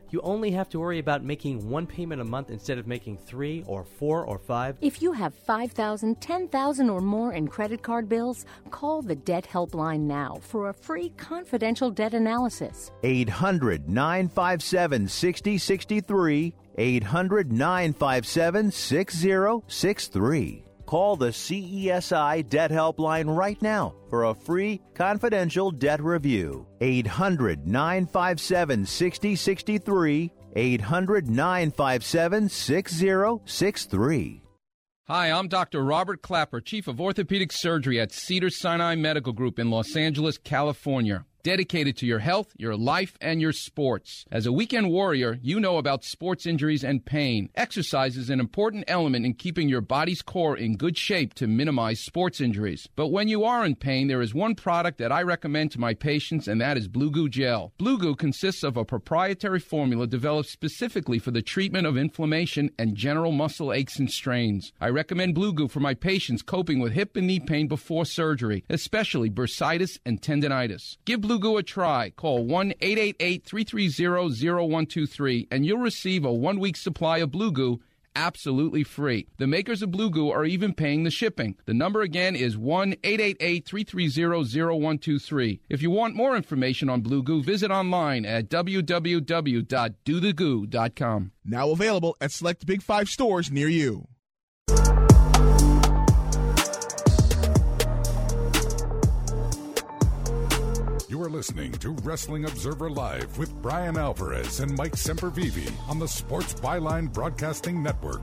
Speaker 23: You only have to worry about making one payment a month instead of making three or four or five.
Speaker 22: If you have five thousand dollars, ten thousand dollars or more in credit card bills, call the Debt Helpline now for a free confidential debt analysis.
Speaker 4: eight hundred, nine five seven, six zero six three. eight hundred, nine five seven, six zero six three. Call the C E S I Debt Helpline right now for a free confidential debt review. eight hundred, nine five seven, six zero six three. eight hundred, nine five seven, six zero six three.
Speaker 5: Hi, I'm Doctor Robert Clapper, Chief of Orthopedic Surgery at Cedars-Sinai Medical Group in Los Angeles, California. Dedicated to your health, your life, and your sports. As a weekend warrior, you know about sports injuries and pain. Exercise is an important element in keeping your body's core in good shape to minimize sports injuries. But when you are in pain, there is one product that I recommend to my patients, and that is Blue Goo Gel. Blue Goo consists of a proprietary formula developed specifically for the treatment of inflammation and general muscle aches and strains. I recommend Blue Goo for my patients coping with hip and knee pain before surgery, especially bursitis and tendinitis. Give Blue Goo a try. Call one eight eight eight, three three zero, zero one two three and you'll receive a one-week supply of Blue Goo absolutely free. The makers of Blue Goo are even paying the shipping. The number again is one eight eight eight, three three zero, zero one two three. If you want more information on Blue Goo, visit online at w w w dot do the goo dot com.
Speaker 8: Now available at select Big Five stores near you.
Speaker 1: You are listening to Wrestling Observer Live with Brian Alvarez and Mike Sempervive on the Sports Byline Broadcasting Network.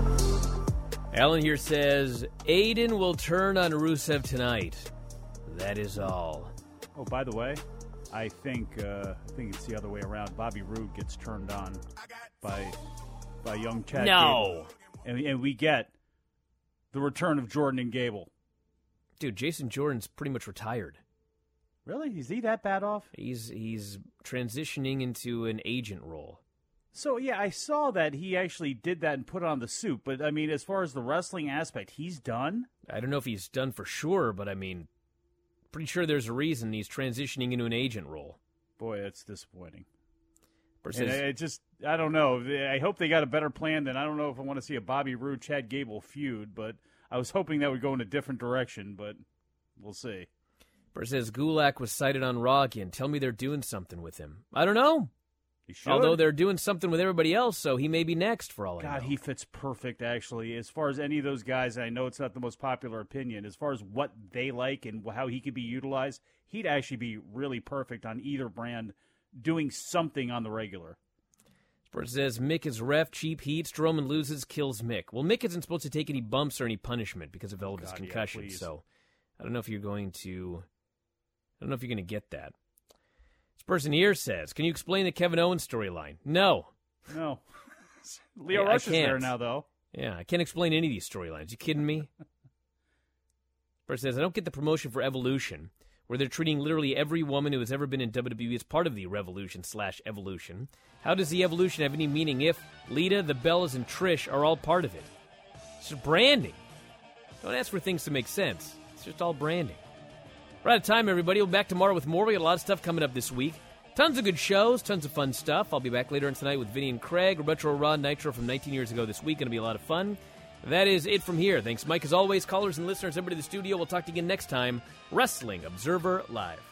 Speaker 3: Alan here says, Aiden will turn on Rusev tonight. That is all.
Speaker 12: Oh, by the way, I think uh, I think it's the other way around. Bobby Roode gets turned on by by young Chad
Speaker 3: No.
Speaker 12: Gable. And, and we get the return of Jordan and Gable.
Speaker 3: Dude, Jason Jordan's pretty much retired.
Speaker 12: Really? Is he that bad off?
Speaker 3: He's he's transitioning into an agent role.
Speaker 12: So, yeah, I saw that he actually did that and put on the suit. But, I mean, as far as the wrestling aspect, he's done?
Speaker 3: I don't know if he's done for sure, but, I mean, pretty sure there's a reason he's transitioning into an agent role.
Speaker 12: Boy, that's disappointing.
Speaker 3: Versus,
Speaker 12: and I just, I don't know. I hope they got a better plan than, I don't know if I want to see a Bobby Roode, Chad Gable feud, but I was hoping that would go in a different direction, but we'll see.
Speaker 3: Bert says, Gulak was cited on Raw again. Tell me they're doing something with him. I don't know.
Speaker 12: He should.
Speaker 3: Although they're doing something with everybody else, so he may be next for all I know.
Speaker 12: God, he fits perfect, actually. As far as any of those guys, and I know it's not the most popular opinion, as far as what they like and how he could be utilized, he'd actually be really perfect on either brand, doing something on the regular.
Speaker 3: Bert says, Mick is ref, cheap heat, Strowman loses, kills Mick. Well, Mick isn't supposed to take any bumps or any punishment because of Elvis'
Speaker 12: God,
Speaker 3: concussion,
Speaker 12: yeah,
Speaker 3: so I don't know if you're going to... I don't know if you're going to get that. This person here says, can you explain the Kevin Owens storyline? No.
Speaker 12: No. Leo
Speaker 3: yeah,
Speaker 12: Rush is there now, though.
Speaker 3: Yeah, I can't explain any of these storylines. You kidding me? Person says, I don't get the promotion for Evolution, where they're treating literally every woman who has ever been in W W E as part of the Revolution slash Evolution. How does the Evolution have any meaning if Lita, the Bellas, and Trish are all part of it? It's just branding. Don't ask for things to make sense. It's just all branding. We're out of time, everybody. We'll be back tomorrow with more. We got a lot of stuff coming up this week. Tons of good shows, tons of fun stuff. I'll be back later on tonight with Vinny and Craig. Retro Raw Nitro from nineteen years ago this week. Going to be a lot of fun. That is it from here. Thanks, Mike, as always. Callers and listeners, everybody in the studio. We'll talk to you again next time. Wrestling Observer Live.